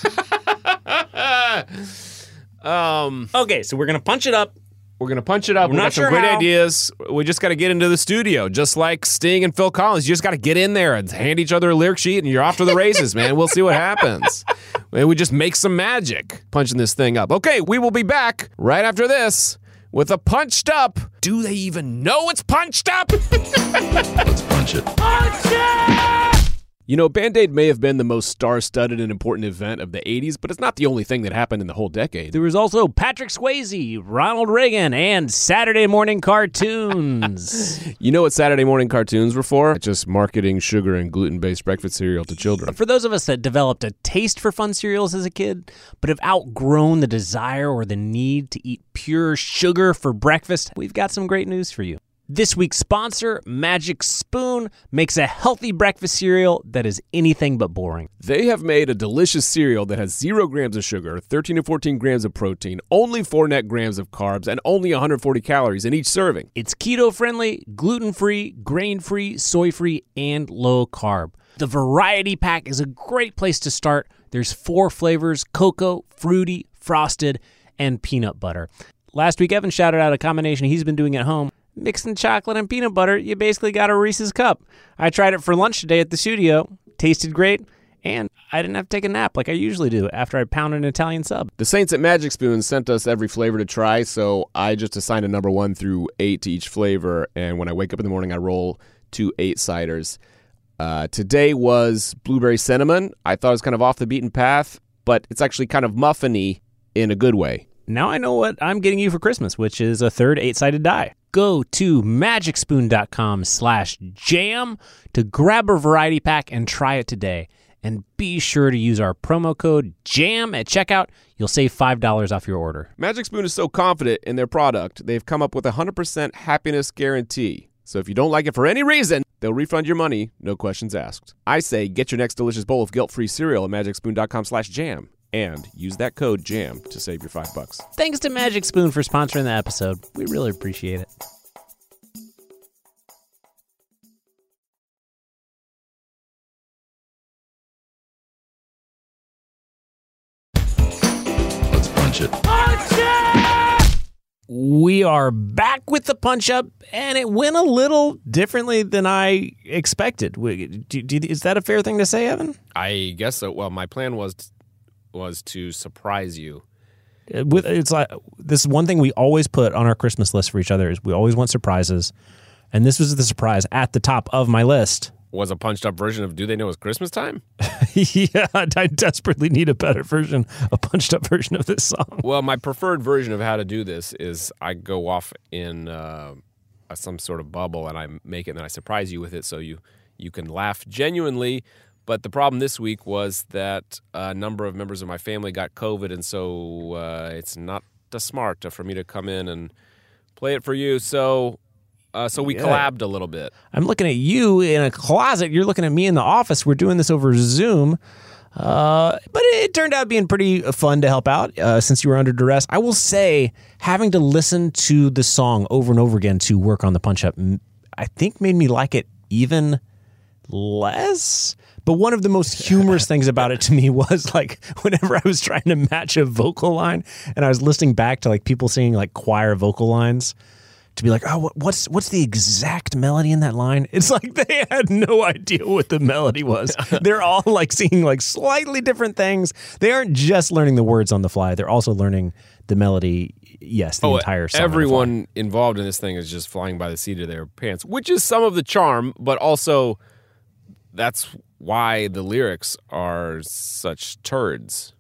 um, okay, so we're going to punch it up. We're going to punch it up. We're we not got some sure great how. ideas. We just got to get into the studio. Just like Sting and Phil Collins, you just got to get in there and hand each other a lyric sheet and you're off to the races, man. We'll see what happens. We just make some magic punching this thing up. Okay, we will be back right after this with a punched up. Do they even know it's punched up? Let's punch it. Punch it! You know, Band-Aid may have been the most star-studded and important event of the eighties, but it's not the only thing that happened in the whole decade. There was also Patrick Swayze, Ronald Reagan, and Saturday morning cartoons. You know what Saturday morning cartoons were for? Just marketing sugar and gluten-based breakfast cereal to children. For those of us that developed a taste for fun cereals as a kid, but have outgrown the desire or the need to eat pure sugar for breakfast, we've got some great news for you. This week's sponsor, Magic Spoon, makes a healthy breakfast cereal that is anything but boring. They have made a delicious cereal that has zero grams of sugar, thirteen to fourteen grams of protein, only four net grams of carbs, and only one hundred forty calories in each serving. It's keto-friendly, gluten-free, grain-free, soy-free, and low-carb. The variety pack is a great place to start. There's four flavors: cocoa, fruity, frosted, and peanut butter. Last week, Evan shouted out a combination he's been doing at home. mixing chocolate and peanut butter, you basically got a Reese's cup. I tried it for lunch today at the studio. Tasted great. And I didn't have to take a nap like I usually do after I pound an Italian sub. The Saints at Magic Spoon sent us every flavor to try, so I just assigned a number one through eight to each flavor, and when I wake up in the morning, I roll two eight ciders. Uh, today was blueberry cinnamon. I thought it was kind of off the beaten path, but it's actually kind of muffiny in a good way. Now I know what I'm getting you for Christmas, which is a third eight-sided die. Go to magicspoon.com slash jam to grab a variety pack and try it today. And be sure to use our promo code JAM at checkout. You'll save five dollars off your order. Magic Spoon is so confident in their product, they've come up with a one hundred percent happiness guarantee. So if you don't like it for any reason, they'll refund your money, no questions asked. I say get your next delicious bowl of guilt-free cereal at magicspoon.com slash jam. And use that code JAM to save your five bucks. Thanks to Magic Spoon for sponsoring the episode. We really appreciate it. Let's punch it. We are back with the punch up, and it went a little differently than I expected. We- do- do- Is that a fair thing to say, Evan? I guess so. Well, my plan was was to surprise you. Uh, with- It's like this is one thing we always put on our Christmas list for each other is we always want surprises, and this was the surprise at the top of my list. Was a punched up version of Do They Know It's Christmas Time? Yeah, I desperately need a better version, a punched up version of this song. Well, my preferred version of how to do this is I go off in uh, some sort of bubble and I make it and then I surprise you with it so you, you can laugh genuinely. But the problem this week was that a number of members of my family got COVID, and so uh, it's not uh, smart for me to come in and play it for you. So uh, so we Yeah. collabed a little bit. I'm looking at you in a closet. You're looking at me in the office. We're doing this over Zoom. Uh, but it turned out being pretty fun to help out uh, since you were under duress. I will say, having to listen to the song over and over again to work on the punch up, m- I think made me like it even less. But one of the most humorous things about it to me was like whenever I was trying to match a vocal line and I was listening back to like people singing like choir vocal lines to be like, oh, what- what's what's the exact melody in that line? It's like they had no idea what the melody was. They're all like singing like slightly different things. They aren't just learning the words on the fly. They're also learning the melody. Yes, the entire song. on the fly. Everyone involved in this thing is just flying by the seat of their pants, which is some of the charm, but also that's why the lyrics are such turds.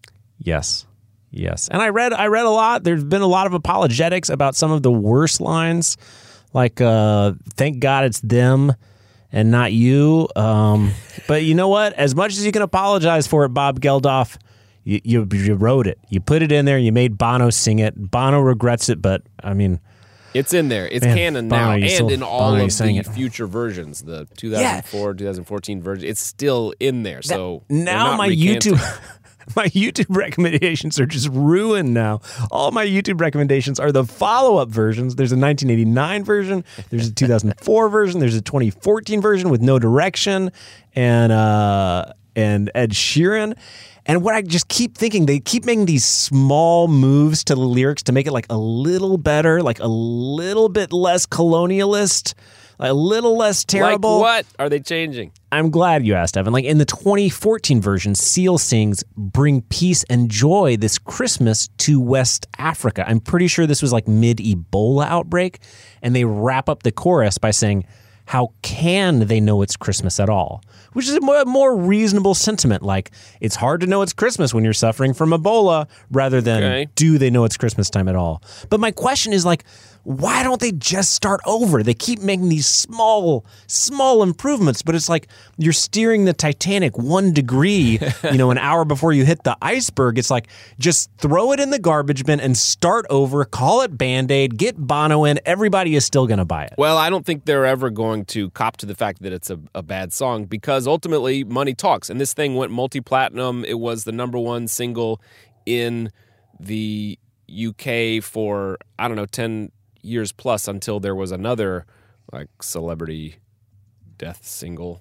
Yes. Yes. And I read I read a lot. There's been a lot of apologetics about some of the worst lines, like uh, thank God it's them and not you. Um, but you know what? As much as you can apologize for it, Bob Geldof, you, you, you wrote it. You put it in there. You made Bono sing it. Bono regrets it, but I mean... It's in there. It's Man, canon Bono, now, you and still- in all Bono, you of sang the it. future versions, the two thousand four, twenty fourteen version. It's still in there. So they're now not my recanting. YouTube my YouTube recommendations are just ruined now. All my YouTube recommendations are the follow-up versions. There's a nineteen eighty-nine version, there's a two thousand four version, there's a twenty fourteen version with No Direction and uh and Ed Sheeran. And what I just keep thinking, they keep making these small moves to the lyrics to make it like a little better, like a little bit less colonialist, a little less terrible. Like what are they changing? I'm glad you asked, Evan. Like in the twenty fourteen version, Seal sings, bring peace and joy this Christmas to West Africa. I'm pretty sure this was like mid-Ebola outbreak. And they wrap up the chorus by saying, how can they know it's Christmas at all? Which is a more, more reasonable sentiment. Like, it's hard to know it's Christmas when you're suffering from Ebola rather than Okay. do they know it's Christmas time at all? But my question is like, why don't they just start over? They keep making these small, small improvements, but it's like you're steering the Titanic one degree, you know, an hour before you hit the iceberg. It's like, just throw it in the garbage bin and start over, call it Band-Aid, get Bono in. Everybody is still going to buy it. Well, I don't think they're ever going to cop to the fact that it's a, a bad song because ultimately money talks. And this thing went multi-platinum. It was the number one single in the U K for, I don't know, ten years plus until there was another like celebrity death single.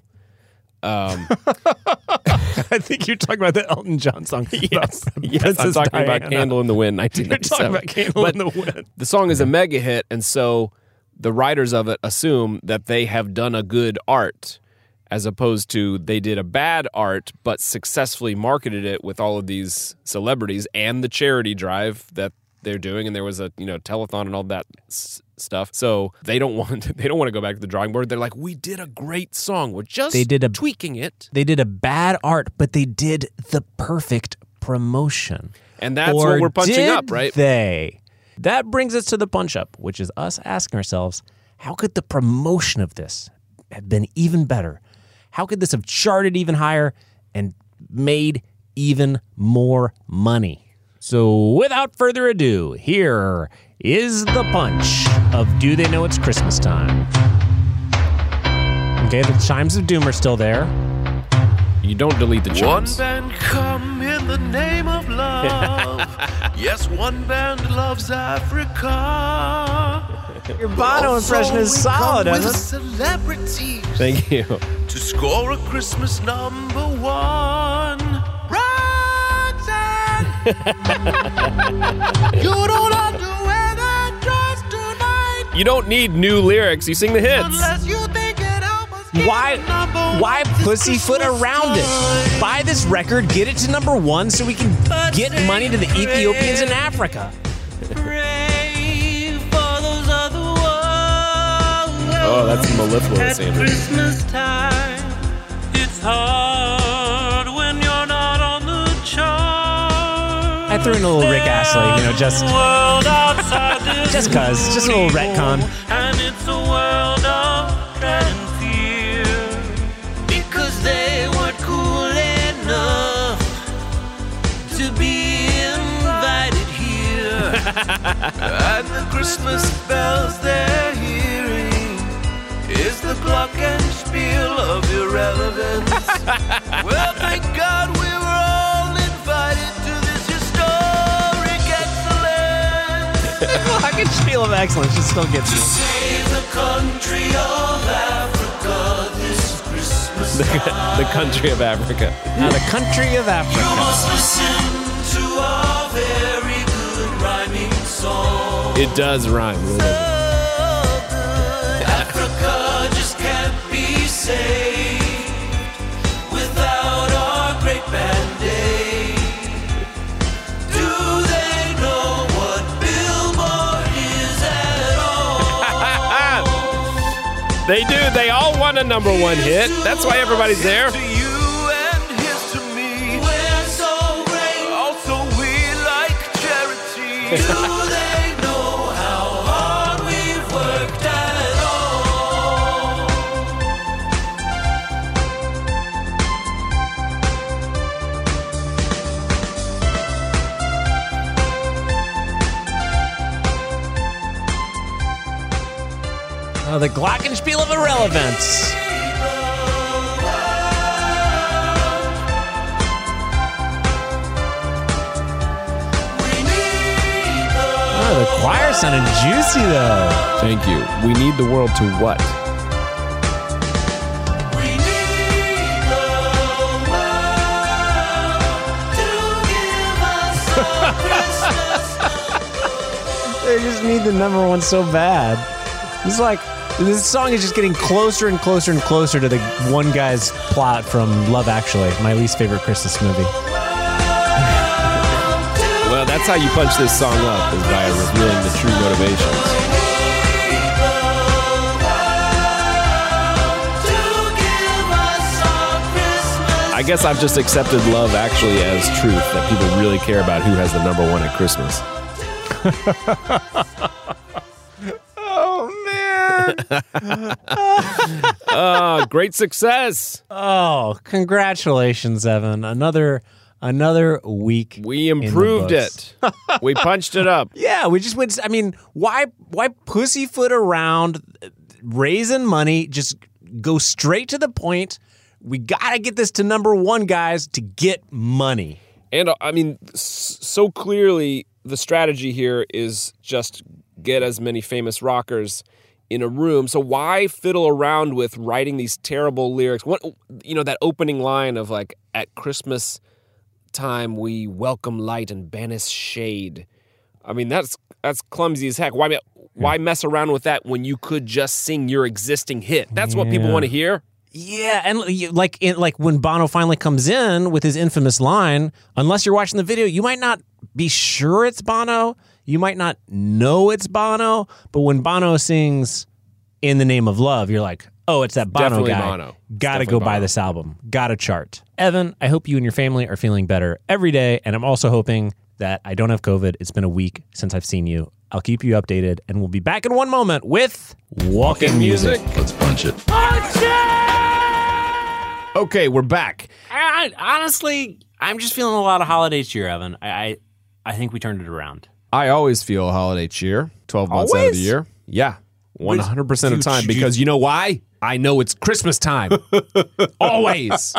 Um, I think you're talking about the Elton John song. yes, about yes, I'm Princess talking Diana. about Candle in the Wind, You're nineteen ninety-seven. talking about Candle But in the Wind. the song is a mega hit, and so the writers of it assume that they have done a good art, as opposed to they did a bad art but successfully marketed it with all of these celebrities and the charity drive that they're doing, and there was a you know telethon and all that s- stuff. So they don't want they don't want to go back to the drawing board. They're like, we did a great song, we're just They did a- tweaking it, They did a bad art, but they did the perfect promotion. and that's Or what we're punching did up, right? They. That brings us to the punch up, which is us asking ourselves, how could the promotion of this have been even better? How could this have charted even higher and made even more money? So without further ado, here is the punch of Do They Know It's Christmas Time? Okay, the chimes of doom are still there. You don't delete the One chimes. band come in the name of love. Yes, one band loves Africa. Your Bono impression is Also, we solid, come with Evan. celebrities Thank you. to score a Christmas number one. Roxanne, you don't have to wear that dress tonight You don't need new lyrics. You sing the hits. unless you think it helps us get Why, to number why one this pussyfoot Christmas around it? time. Buy this record, get it to number one so we can get money to the Ethiopians in Africa. Pray for those other ones. Oh, that's mellifluous, Andrew. Christmas time, it's hard when you're not on the chart. I threw in a little Rick Astley, you know, just World outside this just cause, just a little retcon. and it's a world of dread and fear because they weren't cool enough to be invited here. And the Christmas bells they're hearing is the glockenspiel of irrelevance. Well, thank God we were all invited to this historic excellence. I can feel of excellence, just still gets To me. save the country of Africa this Christmas time. The country of Africa. Now, the country of You Africa. must listen to our very good rhyming song. It does rhyme. So good. Africa just can't be saved without our great band aid. Do they know what Billboard is at all? They do. They all want a number one hit. That's why everybody's there. To you and his to me. We're so great. Also, we like charity. Do they know how hard we've worked at all? Oh, the glockenspiel of irrelevance. Oh, the choir sounded juicy, though. Thank you. We need the world to what? We need the world to give us a Christmas. They just need the number one so bad. It's like, this song is just getting closer and closer and closer to the one guy's plot from Love Actually, my least favorite Christmas movie. Well, that's how you punch this song up, is by revealing the true motivations. I guess I've just accepted Love Actually as truth, that people really care about who has the number one at Christmas. Oh, man. Oh, great success. Oh, congratulations, Evan. Another another week. We in the improved books. it. We punched it up. Yeah, we just went. I mean, why why pussyfoot around raising money? Just go straight to the point. We got to get this to number one, guys, to get money. And uh, I mean, s- so clearly the strategy here is just get as many famous rockers in a room. So why fiddle around with writing these terrible lyrics? What, you know, that opening line of like, at Christmas time we welcome light and banish shade. I mean, that's that's clumsy as heck. Why me- why mess around with that when you could just sing your existing hit? That's what people Yeah. want to hear. Yeah, and you- like in, like when Bono finally comes in with his infamous line, unless you're watching the video, you might not be sure it's Bono. You might not know it's Bono, but when Bono sings "In the Name of Love," you're like, oh, it's that Bono Definitely guy. Bono. It's Gotta definitely go buy Bono. this album. Gotta chart. Evan, I hope you and your family are feeling better every day, and I'm also hoping that I don't have COVID. It's been a week since I've seen you. I'll keep you updated, and we'll be back in one moment with Walk-In Music. Let's punch it. Okay, we're back. I, I, honestly, I'm just feeling a lot of holiday cheer, Evan. I, I, I think we turned it around. I always feel holiday cheer twelve months out of the Always? year. Yeah, one hundred percent of the You- time. you- Because you know why? I know it's Christmas time. Always.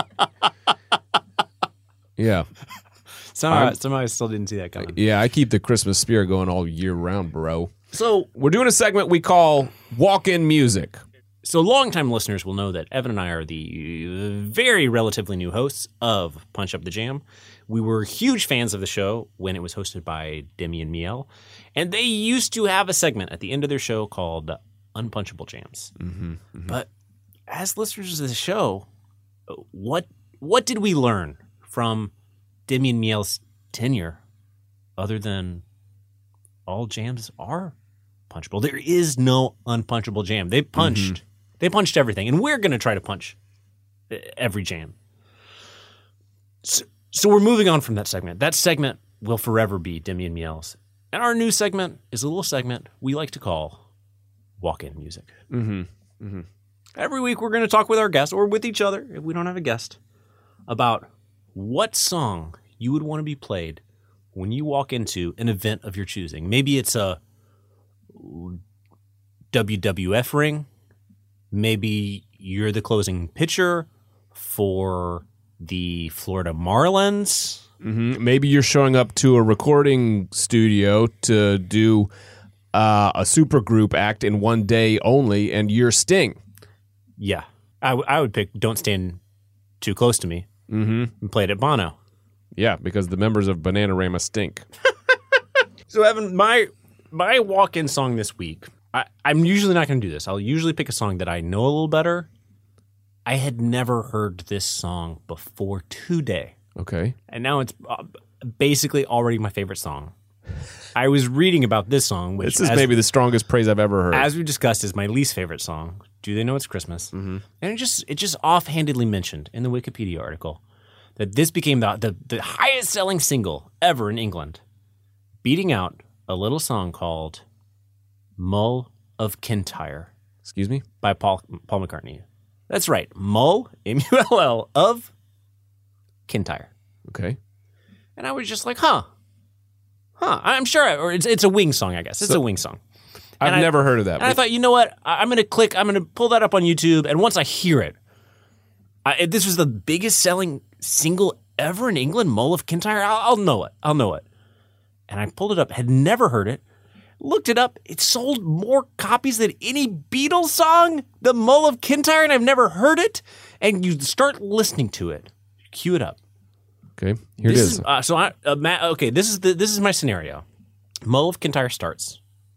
Yeah. Somehow, I'm- somehow I still didn't see that coming. Yeah, I keep the Christmas spirit going all year round, bro. So, We're doing a segment we call Walk-In Music. so longtime listeners will know that Evan and I are the very relatively new hosts of Punch Up the Jam. We were huge fans of the show when it was hosted by Demi and Miel, and they used to have a segment at the end of their show called Unpunchable Jams. Mm-hmm, mm-hmm. But as listeners of the show, what what did we learn from Demi and Miel's tenure other than all jams are punchable? There is no unpunchable jam. They punched. Mm-hmm. They punched everything, and we're going to try to punch every jam. So, so we're moving on from that segment. That segment will forever be Demi and Miel's. And our new segment is a little segment we like to call Walk-In Music. Mm-hmm. Mm-hmm. Every week we're going to talk with our guest or with each other, if we don't have a guest, about what song you would want to be played when you walk into an event of your choosing. Maybe it's a W W F ring. Maybe you're the closing pitcher for the Florida Marlins. Mm-hmm. Maybe you're showing up to a recording studio to do uh, a supergroup act in one day only, and you're Sting. Yeah. I, w- I would pick Don't Stand Too Close to Me Mm-hmm. and play it at Bono. Yeah, because the members of Bananarama stink. So, Evan, my my walk-in song this week, I, I'm usually not going to do this. I'll usually pick a song that I know a little better. I had never heard this song before today, Okay. and now it's uh, basically already my favorite song. I was reading about this song, which This is as, maybe the strongest praise I've ever heard. as we discussed, is my least favorite song. Do They Know It's Christmas? Mm-hmm. And it just it just offhandedly mentioned in the Wikipedia article that this became the, the, the highest-selling single ever in England, beating out a little song called Mull of Kintyre Excuse me? by Paul Paul McCartney. That's right, Mull, M U L L, of Kintyre. Okay. And I was just like, huh. Huh. I'm sure, or it's, it's a Wing song, I guess. It's So- a Wing song. I've And I- never heard of that. And I thought, you know what? I- I'm going to click, I'm going to pull that up on YouTube, and once I hear it, I, this was the biggest selling single ever in England, Mull of Kintyre. I'll, I'll know it. I'll know it. And I pulled it up, had never heard it, looked it up. It sold more copies than any Beatles song, the Mull of Kintyre, and I've never heard it. And you start listening to it. Cue it up. Okay. Here This it is. uh, so I, uh, Matt, okay, this is the, this is my scenario. Mull of Kintyre starts.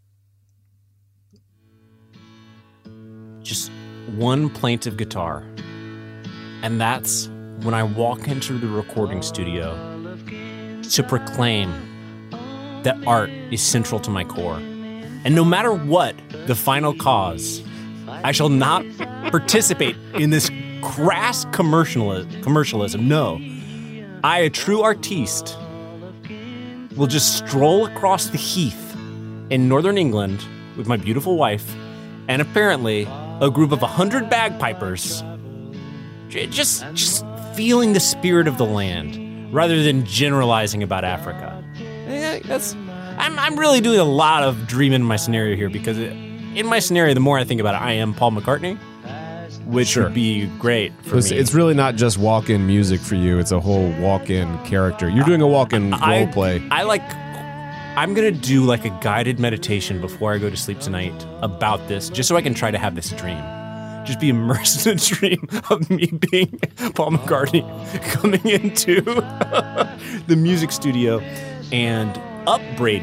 Just one plaintive guitar. And that's when I walk into the recording studio to proclaim that art is central to my core. And no matter what the final cause, I shall not participate in this crass commerciali- commercialism. No. I, a true artiste, will just stroll across the heath in northern England with my beautiful wife and apparently a group of a hundred bagpipers, j- just just feeling the spirit of the land rather than generalizing about Africa. Yeah, that's I'm I'm really doing a lot of dreaming in my scenario here because it, in my scenario, the more I think about it, I am Paul McCartney, which Sure. would be great for It's, me. it's really not just walk-in music for you. It's a whole walk-in character. You're doing a walk-in I- role play. I like. I'm gonna do like a guided meditation before I go to sleep tonight about this, just so I can try to have this dream. Just be immersed in a dream of me being Paul McCartney coming into the music studio and upbraiding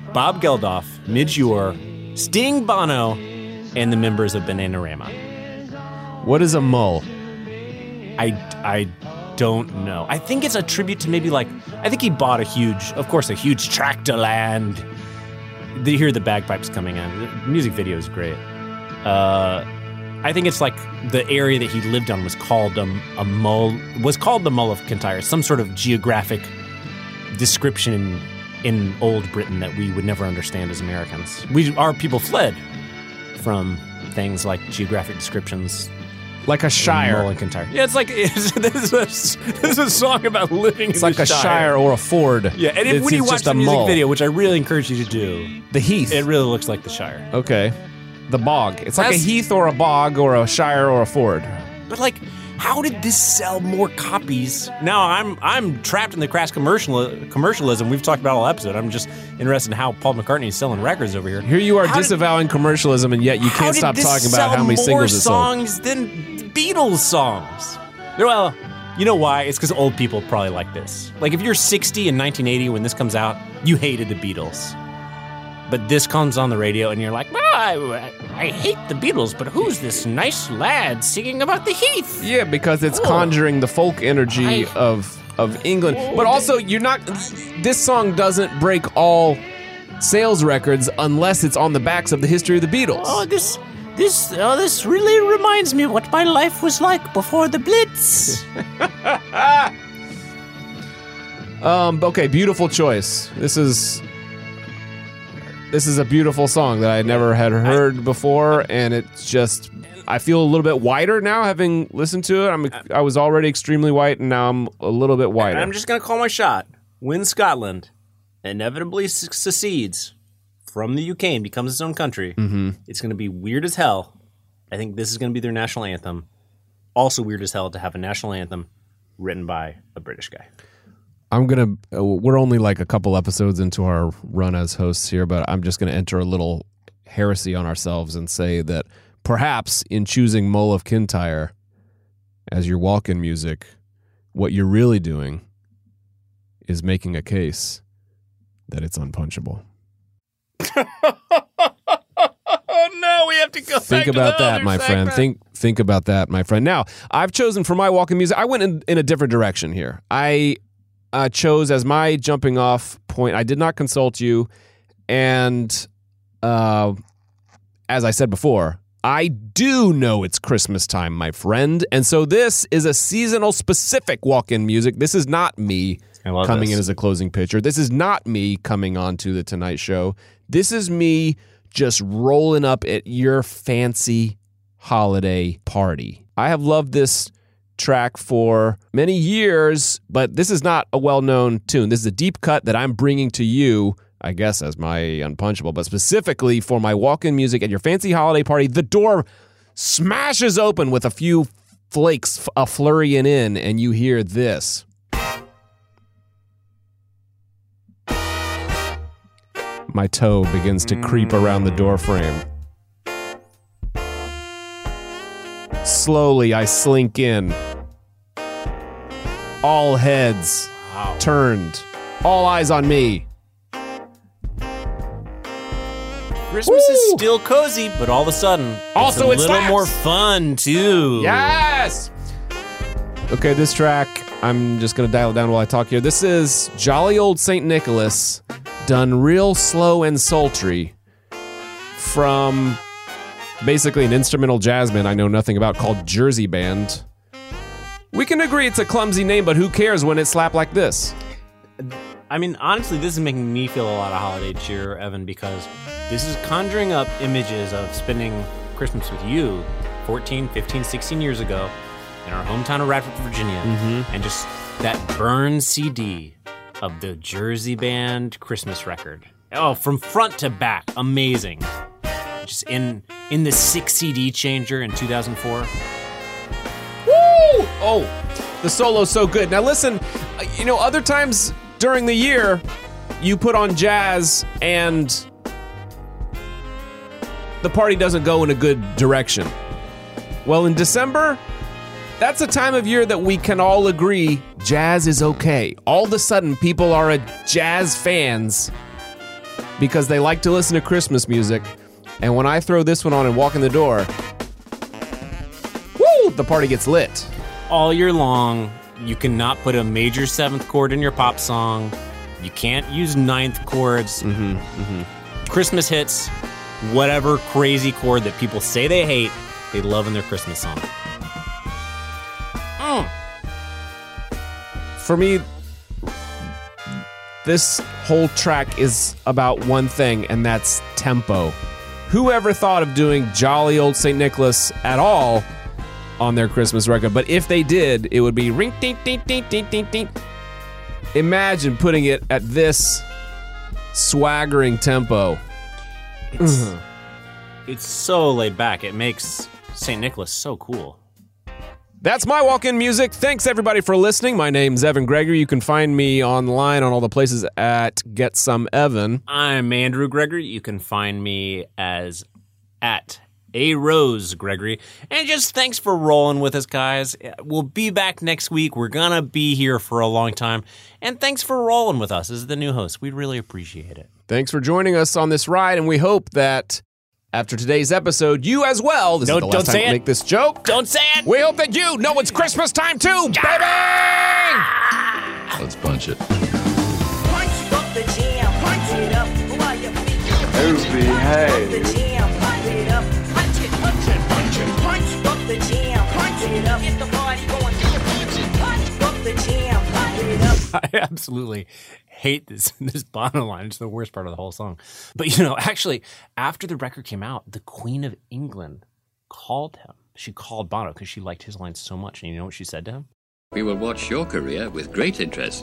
Bob Geldof, Midge Ure, Sting, Bono, and the members of Bananarama. What is a mull? I, I don't know. I think it's a tribute to maybe like, I think he bought a huge, of course, a huge tract of land. You hear the bagpipes coming in. The music video is great. Uh, I think it's like the area that he lived on was called a, a mull, was called the Mull of Kintyre, some sort of geographic description in, in old Britain that we would never understand as Americans. We, our people fled from things like geographic descriptions. Like a shire. Mull and Kintyre. Yeah, it's like, it's, this, is a, this is a song about living It's in like the a shire or a ford. Yeah, and if, It's- when you it's watch just the a music mull. video, which I really encourage you to do, The heath. it really looks like the Shire. Okay. The bog. It's like That's- a heath or a bog or a shire or a ford. But like, how did this sell more copies? Now I'm I'm trapped in the crass commercial commercialism we've talked about all episode. I'm just interested in how Paul McCartney is selling records over here. Here you are How did- disavowing commercialism, and yet you How can't did stop this talking sell about how many more singles it sold. songs than Beatles songs? Well, you know why? It's because old people probably like this. Like if you're sixty in nineteen eighty when this comes out, you hated the Beatles. But this comes on the radio and you're like, well, I, I hate the Beatles, but who's this nice lad singing about the heath? Yeah, because it's Oh. conjuring the folk energy I- of of England. But also, you're not. This song doesn't break all sales records unless it's on the backs of the history of the Beatles. Oh, this, this, oh, this really reminds me of what my life was like before the Blitz. Um. Okay. Beautiful choice. This is. This is a beautiful song that I never had heard before, and it's just. I feel a little bit whiter now, having listened to it. I'm. I was already extremely white, and now I'm a little bit whiter. I'm just gonna call my shot. When Scotland inevitably su- secedes from the U K and becomes its own country, Mm-hmm. it's gonna be weird as hell. I think this is gonna be their national anthem. Also weird as hell to have a national anthem written by a British guy. I'm gonna. Uh, we're only like a couple episodes into our run as hosts here, but I'm just gonna enter a little heresy on ourselves and say that perhaps in choosing Mull of Kintyre as your walk-in music, what you're really doing is making a case that it's unpunchable. Oh no, we have to go Think about that, my friend. Think think about that, my friend. Now, I've chosen for my walk-in music. I went in, in a different direction here. I uh, chose as my jumping off point. I did not consult you, and uh, as I said before, I do know it's Christmas time, my friend, and so this is a seasonal specific walk-in music. This is not me I love coming this. in as a closing pitcher. This is not me coming on to the Tonight Show. This is me just rolling up at your fancy holiday party. I have loved this track for many years, but this is not a well-known tune. This is a deep cut that I'm bringing to you, I guess, as my unpunchable, but specifically for my walk-in music at your fancy holiday party. The door smashes open with a few flakes a flurrying in, and you hear this. My toe begins to creep around the door frame. Slowly, I slink in. All heads turned. All eyes on me. Christmas Woo! is still cozy, but all of a sudden, Also, it it's a little slaps. more fun too. Yes! Okay, this track, I'm just going to dial it down while I talk here. This is Jolly Old Saint Nicholas, done real slow and sultry from basically an instrumental jazz band I know nothing about called Jersey Band. We can agree it's a clumsy name, but who cares when it's slapped like this? I mean, honestly, this is making me feel a lot of holiday cheer, Evan, because this is conjuring up images of spending Christmas with you fourteen, fifteen, sixteen years ago in our hometown of Radford, Virginia, and just that burned C D of the Jersey Band Christmas record. Oh, from front to back, amazing. Just in in the six C D changer in two thousand four. Woo! Oh, the solo's so good. Now listen, uh, you know, other times during the year, you put on jazz and the party doesn't go in a good direction. Well, in December, that's a time of year that we can all agree jazz is okay. All of a sudden, people are a jazz fans. because they like to listen to Christmas music. And when I throw this one on and walk in the door, woo, the party gets lit. All year long, you cannot put a major seventh chord in your pop song. You can't use ninth chords. Mm-hmm, mm-hmm. Christmas hits, whatever crazy chord that people say they hate, they love in their Christmas song. Mm. For me, this whole track is about one thing, and that's tempo. Whoever thought of doing Jolly Old Saint Nicholas at all on their Christmas record? But if they did, it would be ring, ding, ding, ding, ding, ding, ding. Imagine putting it at this swaggering tempo. It's, it's so laid back. It makes Saint Nicholas so cool. That's my walk-in music. Thanks, everybody, for listening. My name's Evan Gregory. You can find me online on all the places at Get Some Evan. I'm Andrew Gregory. You can find me as at A Rose Gregory. And just thanks for rolling with us, guys. We'll be back next week. We're going to be here for a long time. And thanks for rolling with us as the new host. We really appreciate it. Thanks for joining us on this ride, and we hope that after today's episode, you as well. This Don't- is the last don't time say we it. make this joke. Don't say it! We hope that you know it's Christmas time too, baby! Let's punch it. Punch up the jam, punch it up while your feet. Oh, Punch up the behave. jam, punch it up, punch it, punch it, punch it. Punch up the jam, punch it up, get the party going. Punch up the jam, punch it up. I absolutely hate this this Bono line. It's the worst part of the whole song. But, you know, actually, after the record came out, the Queen of England called him. She called Bono because she liked his line so much. And you know what she said to him? We will watch your career with great interest.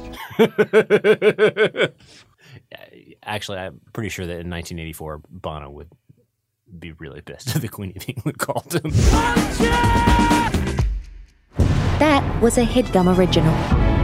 Actually, I'm pretty sure that in nineteen eighty-four, Bono would be really pissed if the Queen of England called him. That was a HeadGum original.